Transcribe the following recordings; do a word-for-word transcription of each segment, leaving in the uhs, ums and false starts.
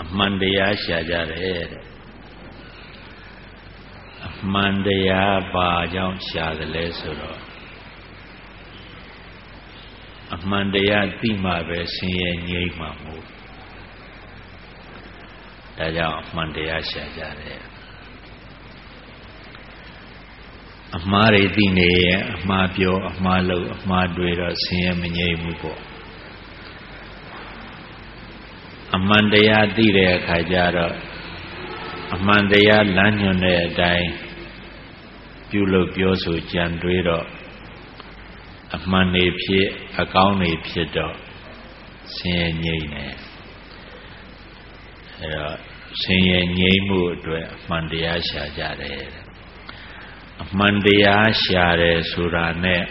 မှန်တရားရှာကြတယ်အမှန်တရားဘာကြောင့်ရှာတယ်လဲဆိုတော့အမှန်တရားသိမှပဲဆင်းရဲငြိမ်းမှာမို့ဒါကြောင့်အမှန်တရားရှာကြတယ်အမှားတွေသိနေရင်အမှားပြောအမှားလုပ်အမှားတွေတော့ဆင်းရဲမငြိမ်းဘူးပေါ့အမှန်တရားသိတဲ့အခါကျတော့အမှန်တရားလမ်းညွှန်တဲ့အတိုင်းပြုလုပ်ပြောဆိုကြံတွေးတော့အမှန်တွေဖြစ်အကောင်းတွေဖြစ်တော့ဆင်းရဲငြိမ်းတယ်အဲတော့ဆင်းရဲငြိမ်းမှုအတွက်အမှန်တရားရှာကြတယ်အမှန်တရားရှာတယ်ဆိုတာနဲ့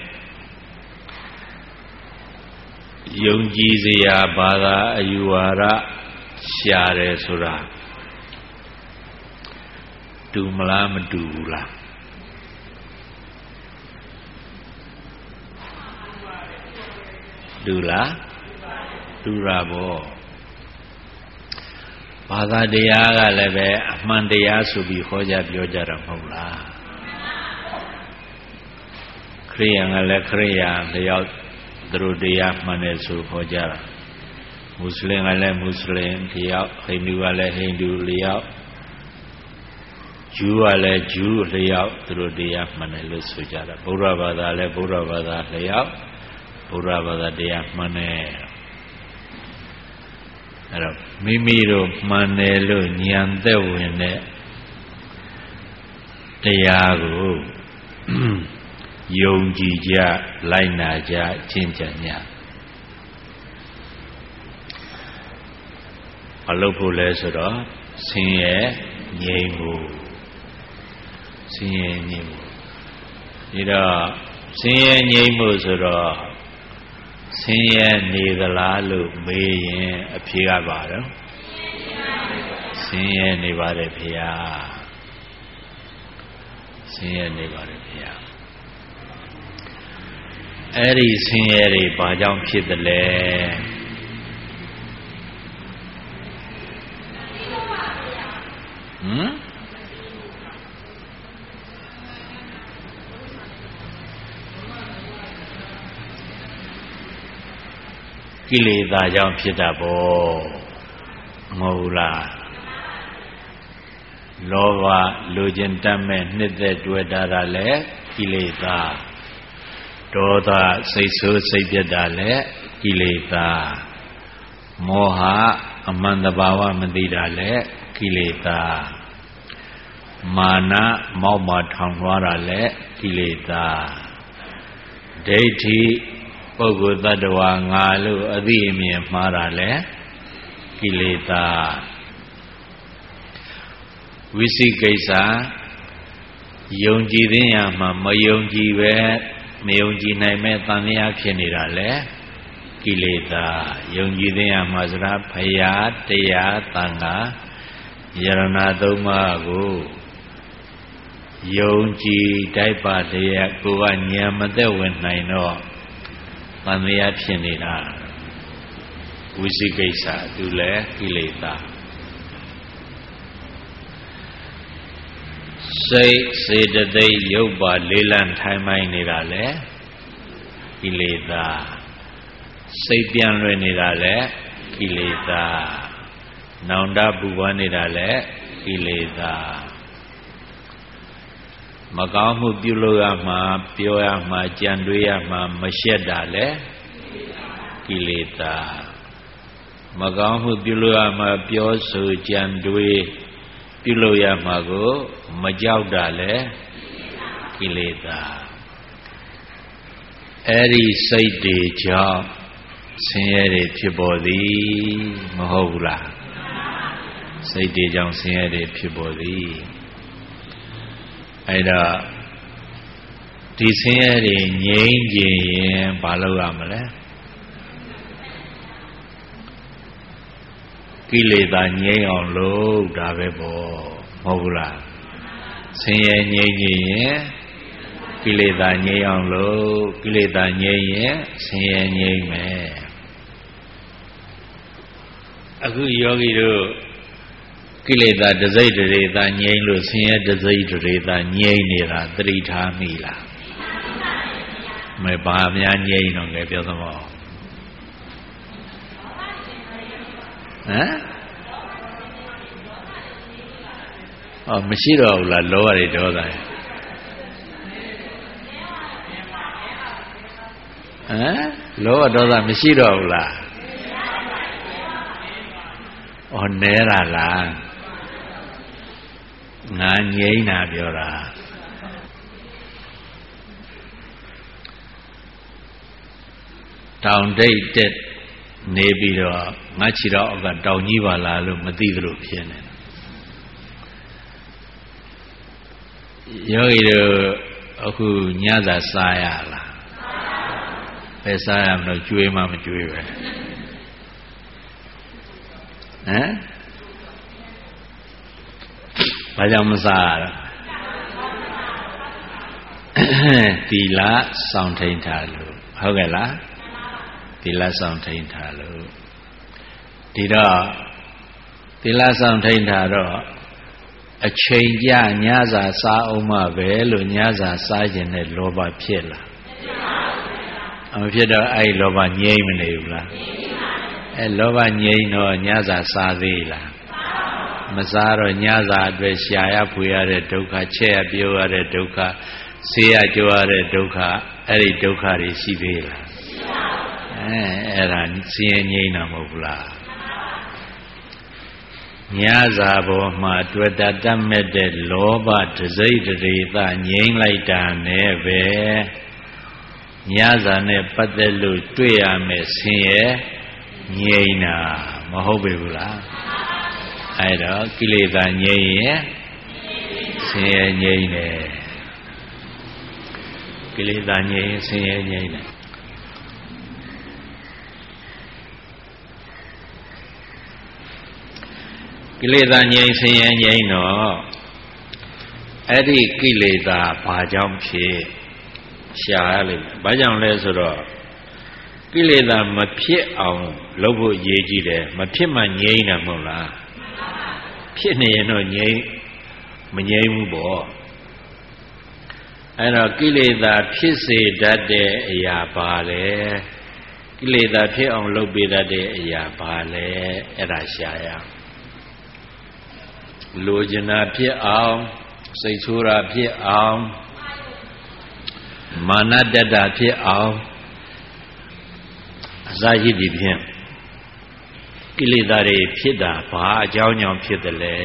ယုံကြည်စရာဘာသာအယူဝါဒရှာတယ်ဆိုတာတူမလားမတူဘူးလားတူလားတူတာပေါ့ဘာသာတရားကလည်းပဲအမှန်တရားဆိုပြီးဟောကြားပြောကြတာမဟုတ်လားခရိယာကလည်းခရိယာလျောက်သူတို့တရားမှန်တယ်ဆိုဟောကြတာမွတ်စလင်ကလည်းမွတ်စလင်လျောက်ဟိန္ဒူကလည်းဟိန္ဒူလျောက်ဂျူးကလည်းဂျူးလျောက်သူတို့တရားမှန်တယ်လို့ဆိုကြတာဗုဒ္ဓဘာသာလည်းဗုဒ္ဓဘာသာလျောက်ဗုဒ္ဓဘာသာတရားမှန်တယ်အဲ့တော့မိမိတို့မှန်တယ်လို့ဉာဏ်သက်ဝင်တဲ့တရားကိုယုံကြည်ကြလိုက်နာကြကျင့်ကြံကြမလုပ်ဖို့လဲဆိုတော့ဆင်းရဲငြိမ်းမှုဆင်းရဲငြိမ်းမှုဒီတော့ဆင်းရဲငြိမ်းမှုဆိုတော့ဆင်းရဲနေသလားလို့မေးရင်အဖြေကပါတော့ဆင်းရဲနေပါတယ်ဖေဟာဆင်းရဲနေပါတယ်ဖေဟာအဲ့ဒီဆင်းရဲတွေဘာကြောင့်ဖြစ်တယ်လဲဟမ်ကိလေသာကြောင့်ဖြစ်တာပေါ့မဟုတ်လားလောဘလိုချင်တတ်မဲ့နှစ်သက်တွေ့တာလည်းကိလေသာဒေါသစိတ်ဆိုးစိတ်ပြတ်တာလည်းကိလေသာမောဟအမှန်တဘာဝမသိတာလည်းကိလေသာမာနမောက်မာထောင်လွှားတာလည်းကိလေသာဒိဋ္ဌိပုဂ္ဂိုလ်တ attva ငါလို့အသိအမြင်မှားတာလည်းကိလေသာဝိသိကိစ္စယုံကြည်သိရမှာမယုံကြည်ပဲမယုံကြည်နိုင်မဲ့သံဃာဖြစ်နေတာလေကိလေသာယုံကြည်သိရမှာဆိုတာဖရာတရားသံဃာယရဏသုံးပါးကိုယုံကြည်တိုက်ပါတရားကိုကဉာဏ်မသက်ဝင်နိုင်တော့သံဃာဖြစ်နေတာဝိသိကိစ္စသူလည်းကိလေသာစိတ်စေတသိက်ရုပ်ပါလေးလံထိုင်မိုင်းနေတာလေကိလေသာစိတ်ပြန်လွယ်နေတာလေကိလေသာနောင်တပူပန်းနေတာလေကိလေသာမကောင်းမှုပြုလို့ရမှာပြောရမှာကြံတွေးရမှာမရှက်တာလေကိလေသာမကောင်းမှုပြုလို့ရမှာပြောဆိုကြံတွေးပြုလို့ရမှာကိုမကြောက်တာလေကိလေသာအဲ့ဒီစိတ်တွေကြောင့်ဆင်းရဲတွေဖြစ်ပေါ်သည်မဟုတ်ဘူးလားစိတ်တွေကြောင့်ဆင်းရဲတွေဖြစ်ပေါ်သည်အဲ့တော့ဒီဆင်းရဲတွေငြိမ်းကြရင်ဘာလုပ်ရမလဲကိလေသာငြိမ်းအောင်လုပ်တာပဲပေါ့မဟုတ်ဘူးလားဆင်းရဲငြိမ်းရင်ကိလေသာငြိမ်းအောင်လုပ်ကိလေသာငြိမ်းရင်ဆင်းရဲငြိမ်းမယ်အခုယောဂီတို့ကိလေသာတစိတ်တရေသာငြိမ်းလို့ဆင်းရဲတစိတ်တရေသာငြိမ်းနေတာသတိထားမိလားမဘာများငြိမ်းတော့ငယ်ပြောသမောဟမ်အော်မရှိတော့ဘူးလားလောဘတွေဒေါသတွေဟမ်လောဘဒေါသမရှိတော့ဘူးလားအော်နဲတာလားငါငြိမ်းတာပြောတာတောင်တိတ်တက်နေပြီးတော့ငါခြေတော့အောက်ကတောင်ကြီးပါလားလို့မသိသလိုဖြစ်နေယောဂီတို့အခုညစာစားရလားပဲစားရမလို့ကျွေးမှမကျွေးပဲဟမ်ဘာကြောင့်မစားရသီလစောင့်ထိန်ထားလို့ဟုတ်ကဲ့လားသီလစောင့်ထိန်ထားလို့ဒီတော့သီလစောင့်ထိန်ထားတော့အချိန်ကြညစာစားအောင်မပဲလို့ညစာစားခြင်းနဲ့လောဘဖြစ်လာမဖြစ်တော့အဲ့လောဘငြိမ်းမနေဘူးလားအဲလောဘငြိမ်းတော့ညစာစားသေးလားမစားတော့ညစာအတွက်ရှာရဖွေရတဲ့ဒုက္ခချက်ရပြောရတဲ့ဒုက္ခဆေးရကြိုးရတဲ့ဒုက္ခအဲ့ဒီဒုက္ခတွေရှိသေးလားအဲအဲ့ဒါဆင်းရဲငြိမ်းတာမဟုတ်ဘူးလားညစာပေါ်မှာတွေ့တာတတ်မဲ့တဲ့လောဘတစိတ်တရေသငြိမ်းလိုက်တာနဲ့ပဲညစာနဲ့ပတ်သက်လို့တွေ့ရမယ်ဆင်းရဲငြိမ်းတာမဟုတ်ပေဘူးလားအဲ့တော့ကိလေသာငြိမ်းရင်ဆင်းရဲငြိမ်းတယ်ကိလေသာငြိမ်းရင်ဆင်းရဲငြိမ်းတယ်ကိလေသာငြိမ်းဆင်းရဲငြိမ်းတော့အဲ့ဒီကိလေသာဘာကြောင့်ဖြစ်ရှာရလိမ့်မယ်ဘာကြောင့်လဲဆိုတော့ကိလေသာမဖြစ်အောင်လုပ်ဖို့ရည်ကြီးတယ်မဖြစ်မှငြိမ်းတာမဟုတ်လားဖြစ်နေရင်တော့ငြိမ်းမငြိမ်းဘူးပေါ့အဲ့တော့ကိလေသာဖြစ်စေတတ်တဲ့အရာပါလေကိလေသာဖြစ်အောင်လုပ်ပေးတတ်တဲ့အရာပါလေအဲ့ဒါရှာရလိုချင်တာဖြစ်အောင်စိတ်ဆိုးတာဖြစ်အောင်မာနတတ္တဖြစ်အောင်အစာရှိသည်ဖြင့်ကိလေသာတွေဖြစ်တာဘာအကြောင်းကြောင့်ဖြစ်တယ်လဲ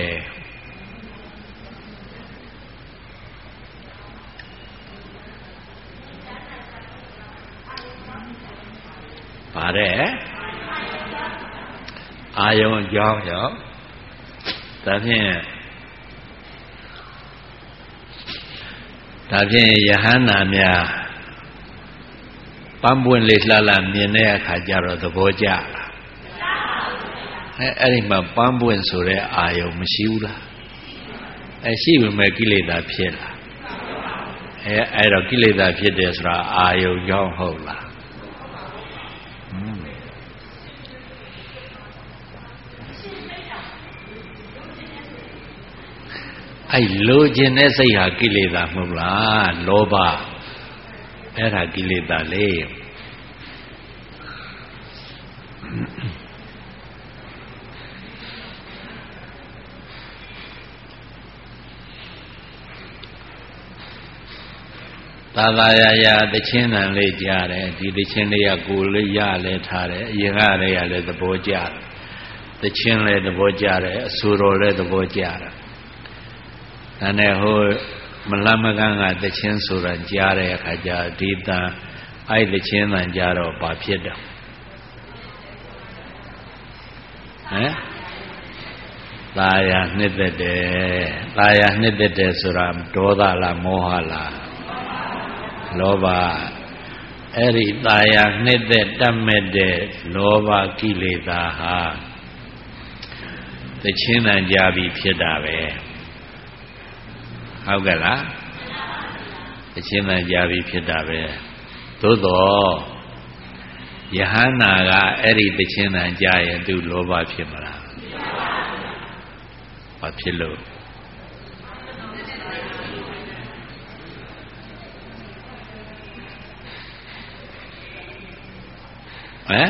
ပါတဲ့အာယုံအကြောင်းကြောင့်ဒါဖြင့်ဒါဖြင့်ယဟန္တာများပန်းပွင့်လေးလှလှမြင်တဲ့အခါကျတော့သဘောကျလားအဲအဲ့ဒီမှာပန်းပွင့်ဆိုတဲ့အာယုံမရှိဘူးလားအဲရှိပေမဲ့ကိလေသာဖြစ်လားအဲအဲ့တော့ကိလေသာဖြစ်တယ်ဆိုတာအာယုံကြောင့်ဟုတ်လားအဲ့လိုချင်တဲ့စိတ်ဟာကိလေသာမဟုတ်လားလောဘအဲ့ဒါကိလေသာလေသာသာယာယာတခြင်းတန်လေးကြားတယ်ဒီတခြင်းလေးကကိုယ်လေးရလဲထားတယ်အရင်ကလည်းရလဲသဘောကျတယ်တခြင်းလည်းသဘောကျတယ်အဆူတော်လည်းသဘောကျတယ်ဒါနဲ့ဟိုမလမကန်းကတခြင်းဆိုတာကြားတဲ့အခါကျဒီတန်အဲ့တခြင်းတန်ကြားတော့ဘာဖြစ်တော့ဟမ်သာယာနှစ်သက်တယ်သာယာနှစ်သက်တယ်ဆိုတာဒေါသလားမောဟလားလောဘအဲ့ဒီသာယာနှစ်သက်တတ်မဲ့တဲ့လောဘကိလေသာဟာတခြင်းတန်ကြားပြီးဖြစ်တာပဲဟုတ်ကဲ့လားတခြင်းတန်ကြားပြီးဖြစ်တာပဲသို့တော့ယဟန္တာကအဲ့ဒီတခြင်းတန်ကြားရင်သူလောဘဖြစ်မလားဘာဘာဖြစ်လို့ဟမ်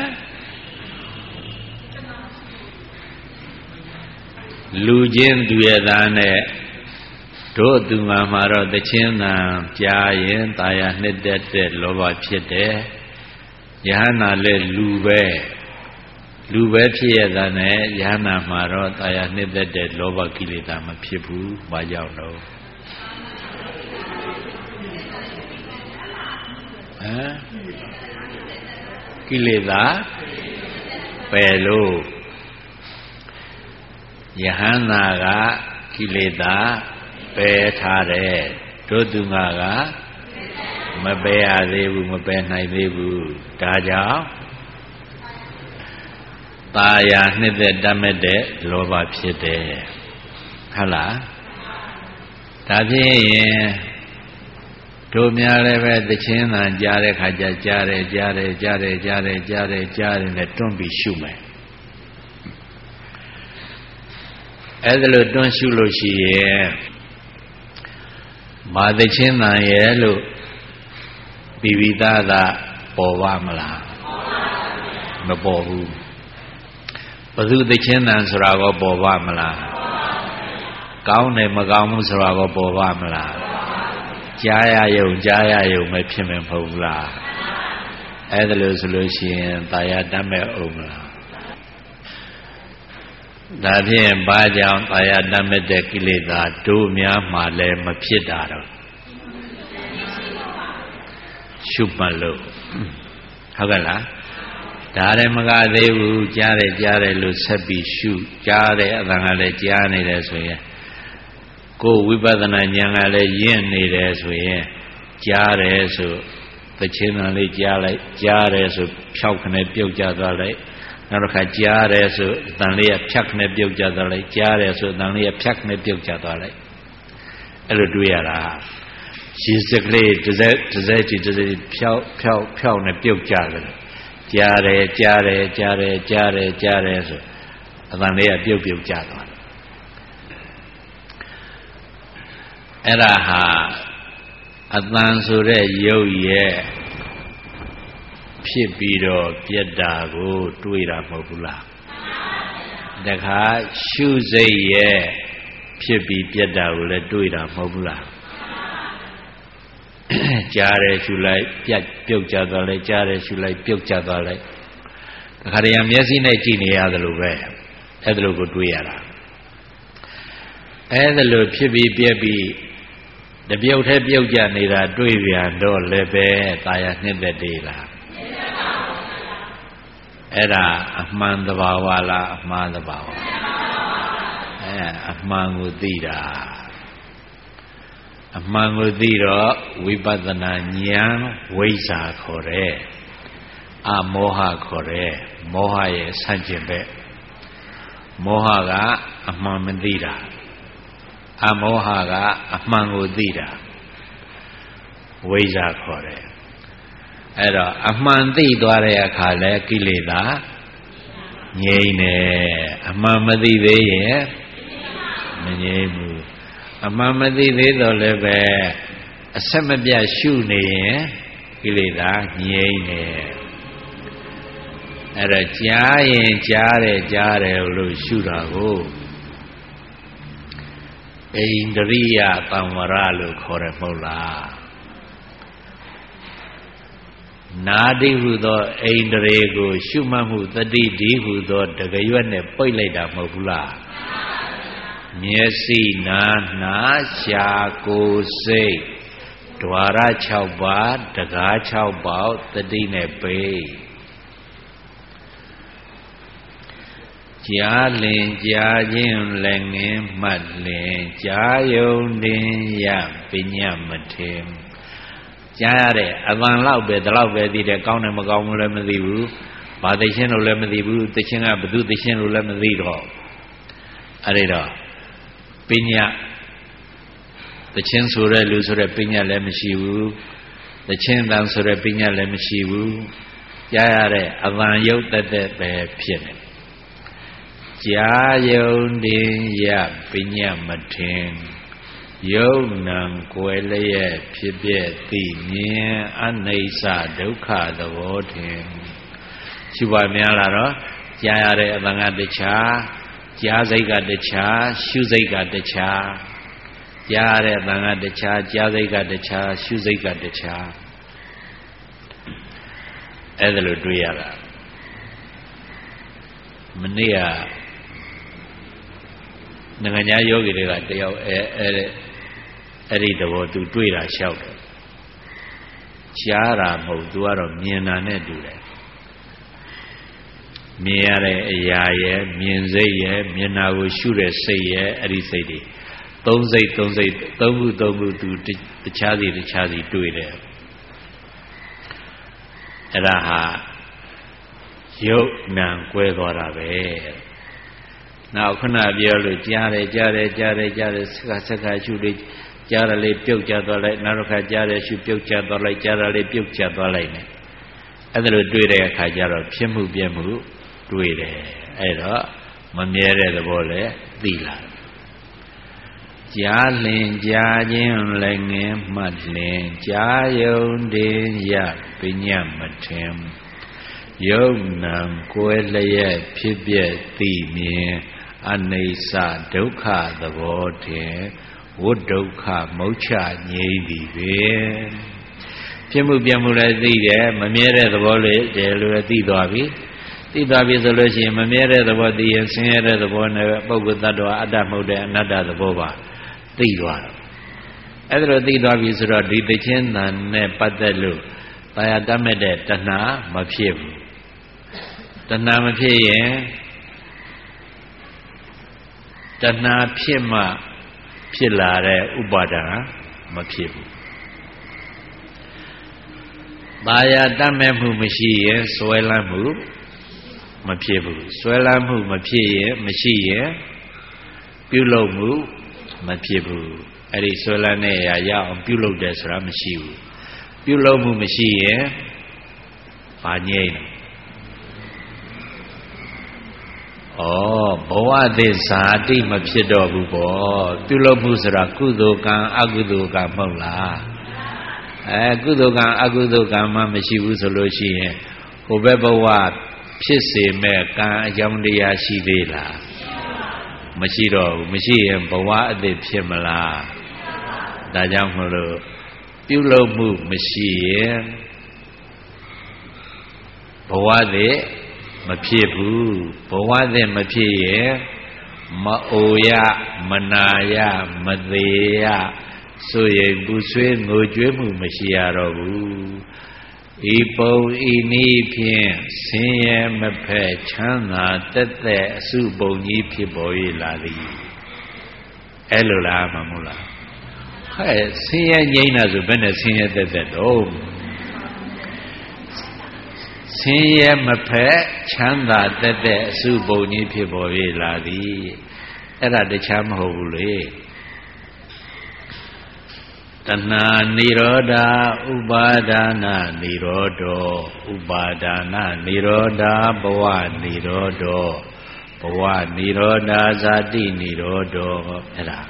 လူချင်းသူရဲ့သားနဲ့တို့သူငါမှာတော့တချင်းတန်ကြားရင်ตาရနှစ်သက်တဲ့လောဘဖြစ်တယ်ယဟနာလည်းလူပဲလူပဲဖြစ်ရတာနဲ့ယဟနာမှာတော့ตาရနှစ်သက်တဲ့လောဘကိလေသာမဖြစ်ဘူးဘာကြောင့်လို့ဟမ်ကိလေသာပယ်လို့ယဟန္တာကကိလေသာပယ်ထားတယ်တို့သူငါကမပယ်ရသေးဘူးမပယ်နိုင်သေးဘူးဒါကြောင့်ตาယာနှစ်သက်တတ်မဲ့တဲ့လောဘဖြစ်တယ်ဟုတ်လားဒါဖြစ်ရင်တို့များလည်းပဲသချင်းသာကြားတဲ့ခါကျကြားတယ်ကြားတယ်ကြားတယ်ကြားတယ်ကြားတယ်ကြားတယ်နဲ့တွန်းပြီးရှုမယ်အဲ့ဒါလို့တွန်းရှုလို့ရှိရင်မာသချင်းသာရဲ့လို့ပိပိသသာပေါ်ပါမလားမပေါ်ဘူးဘုသူသချင်းသာဆိုတာကောပေါ်ပါမလားကောင်းတယ်မကောင်းဘူးဆိုတာကောပေါ်ပါမလားကြားရယုံကြားရယုံပဲဖြစ်မယ်မဟုတ်ဘူးလားအဲ့ဒါလို့ဆိုလို့ရှိရင်ตายတတ်မဲ့အောင်မလားဒါဖြင့်ဘာကြောင့်ตายတတ်မဲ့တဲ့ကိလေသာတို့များမှလည်းမဖြစ်တာတော့ရှုမှတ်လို့ဟုတ်ကဲ့လားဒါလည်းမကသေးဘူးကြားတယ်ကြားတယ်လို့ဆက်ပြီးရှုကြားတယ်အတန်ကလည်းကြားနေတယ်ဆိုရင်ကိုယ်ဝိပဿနာဉာဏ်ကလည်းရင့်နေတယ်ဆိုရင်ကြားတယ်ဆိုသချင်းတန်လေးကြားလိုက်ကြားတယ်ဆိုဖြောက်ခနဲ့ပြုတ်ကြသွားလိုက်နောက်တစ်ခါကြားတယ်ဆိုတန်လေးကဖြတ်ခနဲ့ပြုတ်ကြသွားလိုက်ကြားတယ်ဆိုတန်လေးကဖြတ်ခနဲ့ပြုတ်ကြသွားလိုက်အဲ့လိုတွေ့ရတာရေစကလေးတစ်စက်တစ်စက်ကြီးတစ်စက်ဖြောက်ဖြောက်ဖြောက်နဲ့ပြုတ်ကြတယ်ကြားတယ်ကြားတယ်ကြားတယ်ကြားတယ်ကြားတယ်ဆိုအတန်လေးကပြုတ်ပြုတ်ကြသွားတယ်အဲ့ဒါဟာအတန်ဆိုတဲ့ရုပ်ရဲ့ဖြစ်ပြီးတော့ပြက်တာကိုတွေးတာမဟုတ်ဘူးလားတခါရှုစိတ်ရဲ့ဖြစ်ပြီးပြက်တာကိုလည်းတွေးတာမဟုတ်ဘူးလားကြားတယ်ရှုလိုက်ပြက်ပြုတ်ကြသွားလိုက်ကြားတယ်ရှုလိုက်ပြုတ်ကြသွားလိုက်တခါတည်းမျက်စိနဲ့ကြည့်နေရတယ်လို့ပဲအဲ့ဒါလို့ကိုတွေးရတာအဲ့ဒါလို့ဖြစ်ပြီးပြက်ပြီးတပြုတ်ထဲပြုတ်ကြနေတာတွေးပြန်တော့လည်းပဲตายနှစ်သက်သေးလားအဲ့ဒါအမှန်တဘာဝလားအမှားတဘာဝအဲအမှန်ကိုသိတာအမှန်ကိုသိတော့ဝိပဿနာဉာဏ်ဝိဇ္ဇာခေါ်တယ်အမောဟခေါ်တယ်မောဟရဲ့ဆန့်ကျင်ဘက်မောဟကအမှန်မသိတာအမောဟကအမှန်ကိုသိတာဝိဇ္ဇာခေါ်တယ်အဲ့တော့အမှန်သိသွားတဲ့အခါလဲကိလေသာငြိမ့်တယ်အမှန်မသိသေးရင်မငြိမ့်ဘူးအမှန်မသိသေးတော့လည်းပဲအဆက်မပြတ်ရှုနေရင်ကိလေသာငြိမ့်တယ်အဲ့တော့ကြားရင်ကြားတယ်ကြားတယ်လို့ရှုတာကိုဣန္ဒြိယသံဝရလို့ခေါ်တယ်မဟုတ်လားနာတိဟုသောဣန္ဒြေကိုရှုမှတ်မှုတတိတိဟုသောတကရွက်နဲ့ပိတ်လိုက်တာမဟုတ်ဘူးလားမျက်စိနာနာရှာကိုယ်စိတ်ဓဝါရ၆ပါးတကား၆ပေါက်တတိနဲ့ပိတ်ကြားလင်ကြားခြင်းလည်းငင်းမှတ်လင်ကြားယုံတင်ရပညာမထင်ကြားရတဲ့အပန်လောက်ပဲဒီလောက်ပဲသိတယ်ကောင်းတယ်မကောင်းဘူးလည်းမသိဘူးဘာသိချင်းလို့လည်းမသိဘူးသိချင်းကဘသူသိချင်းလို့လည်းမသိတော့အဲ့ဒီတော့ပညာသိချင်းဆိုတဲ့လူဆိုတဲ့ပညာလည်းမရှိဘူးသိချင်းတန်ဆိုတဲ့ပညာလည်းမရှိဘူးကြားရတဲ့အပန်ရုပ်တက်တက်ပဲဖြစ်နေကြာယုံတင်ယပညာမထင်ယုံနံကွယ်လျက်ဖြစ်ပြည့်သိမြင်အနိစ္စဒုက္ခသဘောထင်ရှုပါများလားတော့ကြားရတဲ့အသံကတခြားကြားစိတ်ကတခြားရှုစိတ်ကတခြားကြားရတဲ့အသံကတခြားကြားစိတ်ကတခြားရှုစိတ်ကတခြားအဲ့ဒါလိုတွေ့ရတာမနေ့ကနိုင်ငံခြားယောဂီတွေကတယောက်အဲအဲအဲ့ဒီသဘောသူတွေ့တာလျှောက်တယ်ကြားတာမဟုတ်သူကတော့မြင်တာနဲ့တူတယ်မြင်ရတဲ့အရာရဲ့မြင်စိတ်ရဲ့မြင်တာကိုရှုတဲ့စိတ်ရဲ့အဲ့ဒီစိတ်တွေသုံးစိတ်သုံးစိတ်သုံးခုသုံးခုသူတခြားစီတခြားစီတွေ့တယ်အဲ့ဒါဟာယုတ်နံကွဲသွားတာပဲနောက်ခုနပြောလို့ကြားတယ်ကြားတယ်ကြားတယ်ကြားတယ်စက္ကစက္ကရှုလေးကြားရလေးပြုတ်ကျသွားလိုက်နောက်တစ်ခါကြားတယ်ရှုပြုတ်ကျသွားလိုက်ကြားရလေးပြုတ်ကျသွားလိုက်နဲ့အဲ့ဒါလိုတွေ့တဲ့အခါကျတော့ဖြစ်မှုပြမှုတွေ့တယ်အဲ့တော့မမြဲတဲ့သဘောလည်းသိလာကြားလင်ကြားခြင်းလည်းငင်းမှတ်လင်ကြားယုံတင်ရပညာမထင်ယုံနံကွယ်လျက်ဖြစ်ပြည့်သိမြင်အနိစ္စဒုက္ခသဘောထင်ဝိဒုက္ခမုတ်ချငြိမ့်သည်ပဲဖြစ်မှုပြမှုလည်းသိတယ်မမြဲတဲ့သဘောလေးတယ်လို့သိသွားပြီသိသွားပြီဆိုလို့ရှိရင်မမြဲတဲ့သဘောသိရင်ဆင်းရဲတဲ့သဘောနဲ့ပုဂ္ဂိုလ်တ attva အတ္တမဟုတ်တဲ့အနတ္တသဘောပါသိသွားတယ်အဲ့ဒါလိုသိသွားပြီဆိုတော့ဒီသိချင်းတန်နဲ့ပတ်သက်လို့တာယာတတ်မဲ့တဲ့တဏှာမဖြစ်ဘူးတဏှာမဖြစ်ရင်တဏှာဖြစ်မှဖြစ်လာတဲ့ဥပါဒာမဖြစ်ဘူးတာယာတတ်မဲ့မှုမရှိရင်စွဲလန်းမှုမဖြစ်ဘူးစွဲလန်းမှုမဖြစ်ရင်မရှိရင်ပြုလုပ်မှုမဖြစ်ဘူးအဲ့ဒီစွဲလန်းတဲ့အရာရအောင်ပြုလုပ်တယ်ဆိုတာမရှိဘူးပြုလုပ်မှုမရှိရင်ဘာငြိမ့်လဲဩဘဝသစ္စာတိမဖြစ်တော့ဘူးပေါ့ပြုလုပ်မှုဆိုတာကုသိုလ်ကံအကုသိုလ်ကံမဟုတ်လားအဲကုသိုလ်ကံအကုသိုလ်ကံမှမရှိဘူးဆိုလို့ရှိရင်ဟိုဘက်ဘဝဖြစ်စေမဲ့ကံအကြောင်းတရားရှိသေးလားမရှိတော့ဘူးမရှိရင်ဘဝအသစ်ဖြစ်မလားဒါကြောင့်မလို့ပြုလုပ်မှုမရှိရင်ဘဝသစ်မဖြစ်ဘူးဘဝသစ်မဖြစ်ရင်မအိုရမနာရမသေးရဆိုရင်ပူဆွေးငိုကြွေးမှုမရှိရတော့ဘူးဤပုံဤနည်းဖြင့်ဆင်းရဲမဖက်ချမ်းသာတက်တဲ့အစုပုံကြီးဖြစ်ပေါ်၍လာသည်အဲ့လိုလားမဟုတ်လားဟဲ့ဆင်းရဲငြိမ်းတာဆိုဘယ်နဲ့ဆင်းရဲတက်တက်တော့ဆင်းရဲမဖက်ချမ်းသာတက်တဲ့အစုပုံကြီးဖြစ်ပေါ်၍လာသည်အဲ့ဒါတခြားမဟုတ်ဘူးလေတဏှာနိရောဓဥပါဒါနနိရောဓောဥပါဒါနနိရောဓဘဝနိရောဓောဘဝနိရောဓဇာတိနိရောဓောအဲ့ဒါ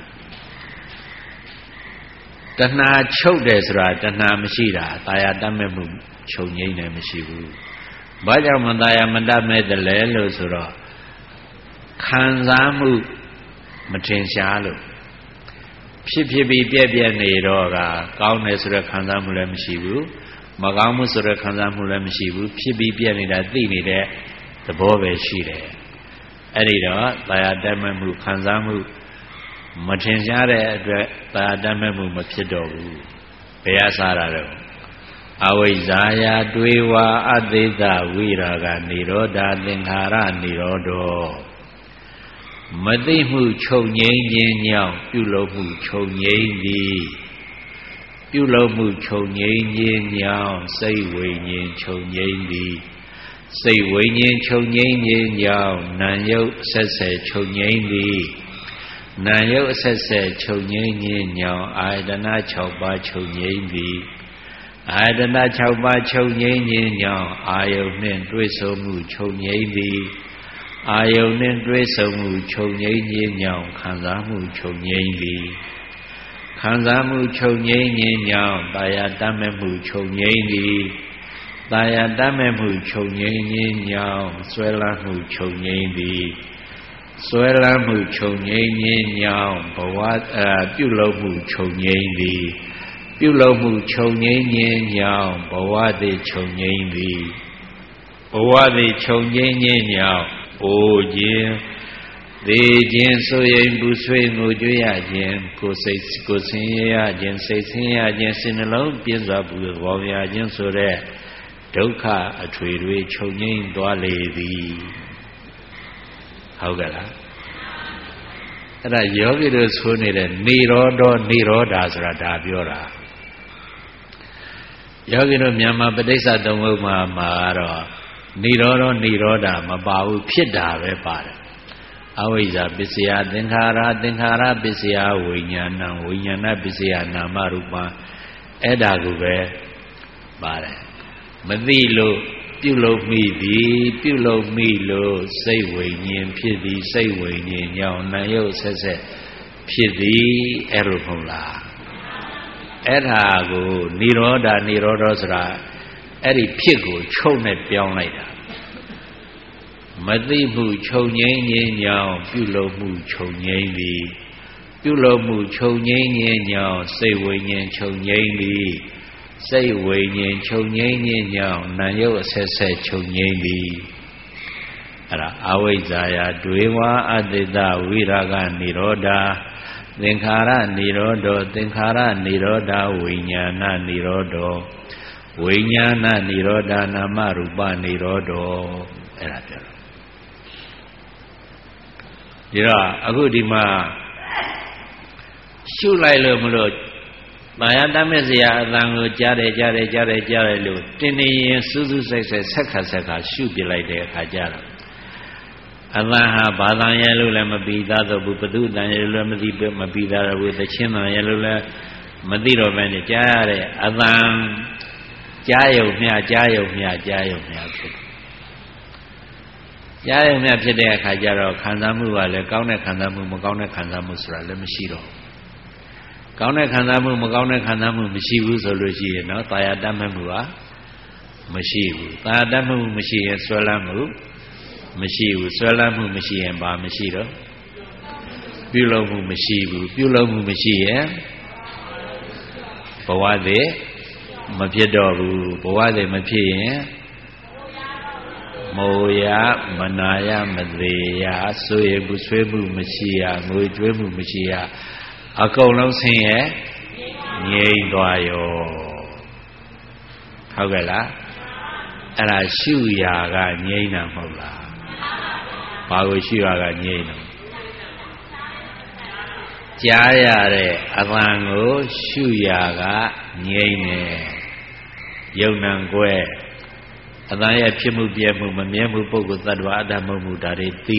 တဏှာချုပ်တယ်ဆိုတာတဏှာမရှိတာတာယာတတ်မဲ့မှုချုပ်ငိမ့်တယ်မရှိဘူးဘာကြောင့်မတာယာမတတ်မဲ့တယ်လဲလို့ဆိုတော့ခံစားမှုမထင်ရှားလို့ဖြစ်ဖြစ်ပြီးပြည့်ပြည့်နေတော့ကကောင်းတယ်ဆိုတဲ့ခံစားမှုလည်းမရှိဘူးမကောင်းမှုဆိုတဲ့ခံစားမှုလည်းမရှိဘူးဖြစ်ပြီးပြည့်နေတာသိနေတဲ့သဘောပဲရှိတယ်အဲ့ဒီတော့တာယာတတ်မဲ့မှုခံစားမှုမထင်ရှားတဲ့အတွက်တာယာတတ်မဲ့မှုမဖြစ်တော့ဘူးဘယ်အစားရတော့အဝိဇ္ဇာယတွေးဝါအသေးသဝိရာဂနိရောဓသင်္ခါရနိရောဓောမသိမှုချုပ်ငြိမ်းခြင်းကြောင့်ပြုလုပ်မှုချုပ်ငြိမ်းသည်ပြုလုပ်မှုချုပ်ငြိမ်းခြင်းကြောင့်စိတ်ဝိညာဉ်ချုပ်ငြိမ်းသည်စိတ်ဝိညာဉ်ချုပ်ငြိမ်းခြင်းကြောင့်နာယုတ်ဆက်ဆက်ချုပ်ငြိမ်းသည်နာယုတ်ဆက်ဆက်ချုပ်ငြိမ်းခြင်းကြောင့်အာယတနာ၆ပါးချုပ်ငြိမ်းသည်အာယတနာ၆ပါးချုပ်ငြိမ်းခြင်းကြောင့်အာယုန်နှင့်တွေ့ဆုံမှုချုပ်ငြိမ်းသည်အာယုန်နှင့်တွဲဆုံမှုချုပ်ငြိမ်းခြင်းကြောင့်ခံစားမှုချုပ်ငြိမ်းသည်ခံစားမှုချုပ်ငြိမ်းခြင်းကြောင့်တာယာတတ်မဲ့မှုချုပ်ငြိမ်းသည်တာယာတတ်မဲ့မှုချုပ်ငြိမ်းခြင်းကြောင့်ဆွဲလန်းမှုချုပ်ငြိမ်းသည်ဆွဲလန်းမှုချုပ်ငြိမ်းခြင်းကြောင့်ဘဝပြုလုပ်မှုချုပ်ငြိမ်းသည်ပြုလုပ်မှုချုပ်ငြိမ်းခြင်းကြောင့်ဘဝသည်ချုပ်ငြိမ်းသည်ဘဝသည်ချုပ်ငြိမ်းခြင်းကြောင့်အိုခြင်းသေခြင်းဆိုရင်ဘူးဆွေးငိုကြွရခြင်းကိုယ်စိတ်ကိုယ်ဆင်းရဲရခြင်းစိတ်ဆင်းရဲခြင်းစိတ်နှလုံးပြင်းစွာပူဘောင်ရခြင်းဆိုတဲ့ဒုက္ခအထွေတွေချုပ်ငြိမ်းသွားလေသည်ဟုတ်ကဲ့လားအဲ့ဒါယောဂီတို့ဆိုနေတဲ့နေရောဓနေရောဓဆိုတာဒါပြောတာယောဂီတို့မြန်မာပဋိစ္စသုံးခုမှာမှာတော့နေရောဓနေရောဓမပါဘူးဖြစ်တာပဲပါတယ်အဝိဇ္ဇာပစ္စယသင်္ခါရသင်္ခါရပစ္စယဝိညာဏဝိညာဏပစ္စယနာမရူပအဲ့ဒါကိုပဲပါတယ်မသိလို့ပြုလုပ်မိသည်ပြုလုပ်မိလို့စိတ်ဝိညာဉ်ဖြစ်သည်စိတ်ဝိညာဉ်ကြောင့်နာယုတ်ဆက်ဆက်ဖြစ်သည်အဲ့လိုမဟုတ်လားအဲ့ဒါကိုនិရောဓនិရောဓဆိုတာအဲ့ဒီဖြစ်ကိုချုပ်နဲ့ပြောင်းလိုက်တာမသိမှုချုပ်ငြိမ်းခြင်းကြောင့်ပြုလုပ်မှုချုပ်ငြိမ်းသည်ပြုလုပ်မှုချုပ်ငြိမ်းခြင်းကြောင့်စိတ်ဝိညာဉ်ချုပ်ငြိမ်းသည်စိတ်ဝိညာဉ်ချုပ်ငြိမ်းခြင်းကြောင့်နာယုတ်အဆက်ဆက်ချုပ်ငြိမ်းသည်အဲ့ဒါအဝိဇ္ဇာယဒွေဝအတ္တိတဝိရာဂនិရောဓသင်္ခါရនិရောဓသင်္ခါရនិရောဓဝိညာဏនិရောဓဝိညာဏនិရောဓနာမရူပនិရောဓအဲ့ဒါပြောဒီတော့အခုဒီမှာရှုလိုက်လို့မလို့မာယာတမေစရာအတန်ကိုကြားတယ်ကြားတယ်ကြားတယ်ကြားတယ်လို့တင်းနေရင်စူးစူးဆိုင်ဆိုင်ဆက်ခါဆက်ခါရှုပြလိုက်တဲ့အခါကျတော့အတန်ဟာဘာသာရဲ့လို့လည်းမပြီးသားတော့ဘူးဘု து တန်ရဲ့လို့လည်းမသိမပြီးသားတော့ဘူးသချင်းတန်ရဲ့လို့လည်းမသိတော့ဘဲနဲ့ကြားရတဲ့အတန်ကြားယုံမြကြားယုံမြကြားယုံမြဖြစ်ကြားယုံမြဖြစ်တဲ့အခါကျတော့ခံစားမှုကလည်းကောင်းတဲ့ခံစားမှုမကောင်းတဲ့ခံစားမှုဆိုတာလည်းမရှိတော့ကောင်းတဲ့ခံစားမှုမကောင်းတဲ့ခံစားမှုမရှိဘူးဆိုလို့ရှိရင်တော့တာယာတတ်မှတ်မှုကမရှိဘူးတာယာတတ်မှတ်မှုမရှိရင်ဆွဲလန်းမှုမရှိဘူးဆွဲလန်းမှုမရှိရင်ဘာမရှိတော့ပြုလုပ်မှုမရှိဘူးပြုလုပ်မှုမရှိရင်ဘဝသည်မဖြစ်တော့ဘူးဘဝသည်မဖြစ်ရင်မောယမနာယမသေးယဆိုရဘူးဆွေးမှုမရှိရငွေကျွေးမှုမရှိရအကုန်လုံးဆင်းရဲငြိမ်သွားရောဟုတ်ကဲ့လားအဲ့ဒါရှုရာကငြိမ်တာမဟုတ်လားဘာကိုရှုရာကငြိမ်တော့ကြားရတဲ့အသံကိုရှုရာကငြိမ်နေယုံနံကွဲအသံရဲ့ဖြစ်မှုပြည့်မှုမမြဲမှုပုဂ္ဂိုလ်သတ္တဝါအတ္တမဟုတ်မှုဒါတွေသိ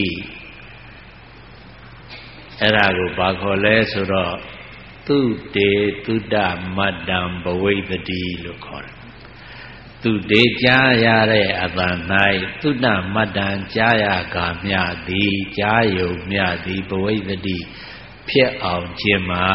အဲ့ဒါကိုဘာခေါ်လဲဆိုတော့သုတေသုတ္တမတ္တံဘဝိတ္တိလို့ခေါ်တယ်သုတေကြားရတဲ့အတန်၌သုတ္တမတ္တံကြားရကာမြသည်ကြားယုံမြသည်ဘဝိတ္တိဖြစ်အောင်ခြင်းမှာ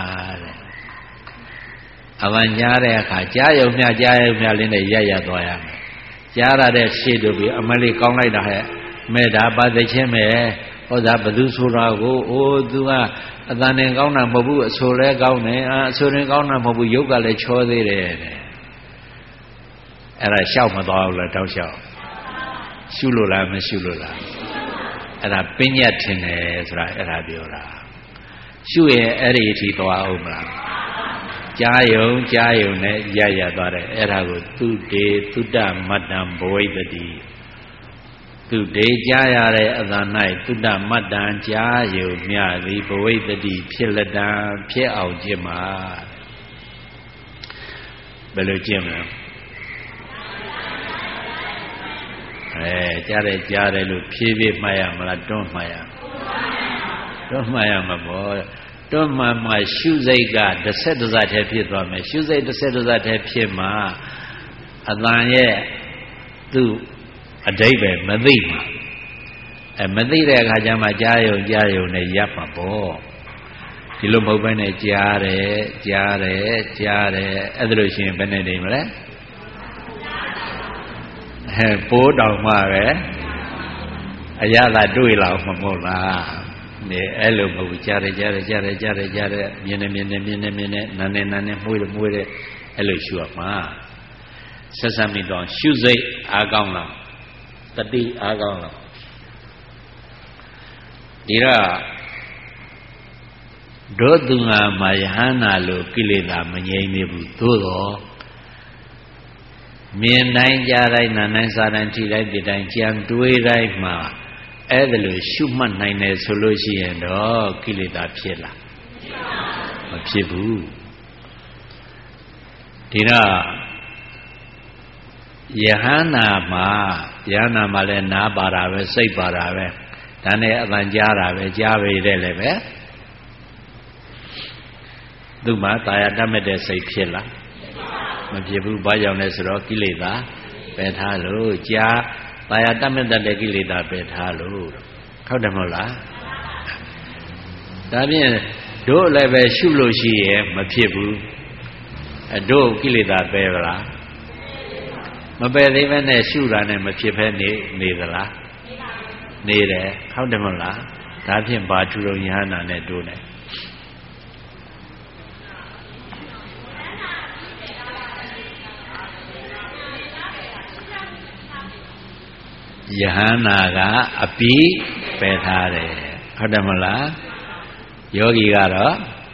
တဲ့အမှန်ကြားတဲ့အခါကြားယုံမြကြားယုံမြလေးနဲ့ရရသွားရမယ်ကြားရတဲ့ရှေ့တို့ပြီးအမလေးကောင်းလိုက်တာဟဲ့မဲဒါပါသိချင်းမဲဟောဒါဘသူဆိုတာကိုအိုးသူကအတန်နဲ့ကောင်းတာမဟုတ်ဘူးအဆိုလဲကောင်းတယ်အာအဆိုရင်ကောင်းတာမဟုတ်ဘူးရုပ်ကလည်းချောသေးတယ်တဲ့အဲ့ဒါရှောက်မသွားဘူးလားတောက်လျှောက်ရှုလို့လားမရှုလို့လားအဲ့ဒါပညာထင်တယ်ဆိုတာအဲ့ဒါပြောတာရှုရင်အဲ့ဒီအထိသွားအောင်မလားကြားယုံကြားယုံနဲ့ရရသွားတယ်အဲ့ဒါကိုသုတေသုတ္တမတ္တံဘဝိတ္တိသုတေကြားရတဲ့အသံ၌သုတ္တမတ္တံကြားယုံမြသည်ဘဝိတ္တိဖြစ်လက်တံဖြစ်အောင်ကျင့်မှာဘယ်လိုကျင့်မလဲအဲကြားတယ်ကြားတယ်လို့ဖြည်းဖြည်းမှတ်ရမလားတွန်းမှတ်ရတွန်းမှတ်ရမှာပေါ့တွန်းမှတ်မှရှုစိတ်ကတစ်ဆက်တစ်စက်တည်းဖြစ်သွားမယ်ရှုစိတ်တစ်ဆက်တစ်စက်တည်းဖြစ်မှာအတန်ရဲ့သူ့အဓိပ္ပာယ်မသိမှာအဲမသိတဲ့အခါကျမှကြားယုံကြားယုံနဲ့ရပ်မှာပေါ့ဒီလိုမဟုတ်ဘဲနဲ့ကြားတယ်ကြားတယ်ကြားတယ်အဲ့ဒါလို့ရှိရင်ဘယ်နဲ့နေမလဲဟဲ့ပိုးတောင်မှပဲအရသာတွေ့လာမှာမဟုတ်လားနေအဲ့လိုမဟုတ်ဘူးကြားတယ်ကြားတယ်ကြားတယ်ကြားတယ်ကြားတယ်မြင်နေမြင်နေမြင်နေမြင်နေနာနေနာနေမှုတယ်မှုတယ်အဲ့လိုရှုရမှာဆက်ဆံမိတော့ရှုစိတ်အားကောင်းလားတတိအားကောင်းလားဒီတော့ဒုသူငါမယဟနာလို့ကိလေသာမငြိမ်းသေးဘူးသို့တော့မြင်တိုင်းကြားတိုင်းနားတိုင်းစားတိုင်းထိတိုင်းသိတိုင်းကြံတွေးတိုင်းမှာအဲ့ဒါလို့ရှုမှတ်နိုင်တယ်ဆိုလို့ရှိရင်တော့ကိလေသာဖြစ်လားမဖြစ်ဘူးဒီတော့ယဟနာမှာယဟနာမှာလည်းနားပါတာပဲစိတ်ပါတာပဲဒါနဲ့အပန်ကြားတာပဲကြားပေတဲ့လည်းပဲသူ့မှာတာယာတတ်မဲ့တဲ့စိတ်ဖြစ်လားမဖြစ်ဘူးဘာကြောင့်လဲဆိုတော့ကိလေသာပယ်ထားလို့ကြားတာယာတတ်မဲ့တဲ့ကိလေသာပယ်ထားလို့ဟုတ်တယ်မဟုတ်လားဒါဖြင့်တို့လည်းပဲရှုလို့ရှိရင်မဖြစ်ဘူးအတို့ကိလေသာပယ်ပါလားမပယ်သေးပဲနဲ့ရှုတာနဲ့မဖြစ်ဘဲနေနေသလားနေတယ်ဟုတ်တယ်မဟုတ်လားဒါဖြင့်ဘာထူတော်ယဟနာနဲ့တို့နဲ့ယဟနာကအပိပယ်ထားတယ်ဟုတ်တယ်မဟုတ်လားယောဂီကတော့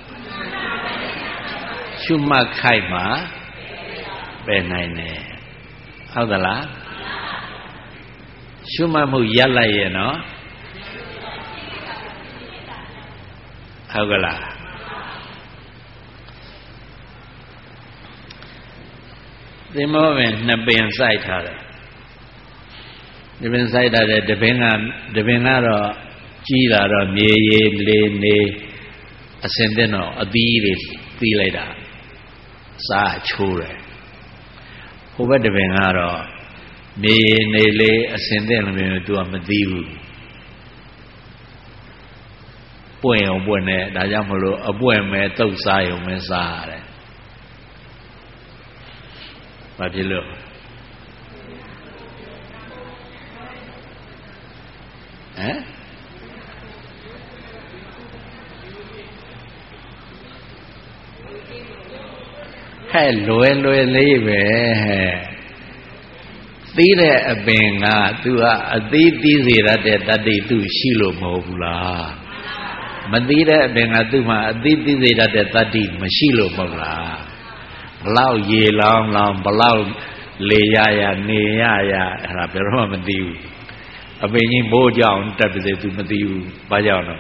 ရှုမှတ်ခိုက်မှာပယ်နိုင်တယ်ဟုတ်သလားရှုမှတ်မှုရပ်လိုက်ရဲ့နော်ဟုတ်ကလားသင်္ဘောပင်နှစ်ပင်စိုက်ထားတယ်ဒီပင်စိုက်ထားတယ်တပင်ကတပင်ကတော့ကြီးလာတော့မြေရည်လေးနေအစင်တဲ့တော့အသီးတွေသီးလိုက်တာစားချိုးတယ်ဟိုဘက်တပင်ကတော့မြေရည်နေလေးအစင်တဲ့လိုမျိုးသူကမသီးဘူးပွင့်အောင်ပွင့်နေဒါကြောင့်မလို့အပွင့်မဲ့တုတ်စားရုံပဲစားရတယ်ဘာဖြစ်လို့ဟမ်ဟဲ့လွယ်လွယ်လေးပဲဟဲ့သီးတဲ့အပင်ကသူကအသီးသီးစေရတဲ့တတ္တိသူရှိလို့မဟုတ်ဘူးလားမသီးတဲ့အပင်ကသူ့မှာအသီးသီးစေရတဲ့တတ္တိမရှိလို့မဟုတ်လားဘလောက်ရေလောင်းလောင်းဘလောက်လေရရနေရရအဲ့ဒါဘယ်တော့မှမသိဘူးအပင်ကြီးမိုးကြောင်တက်ပါစေသူမသိဘူးဘာကြောင့်လဲ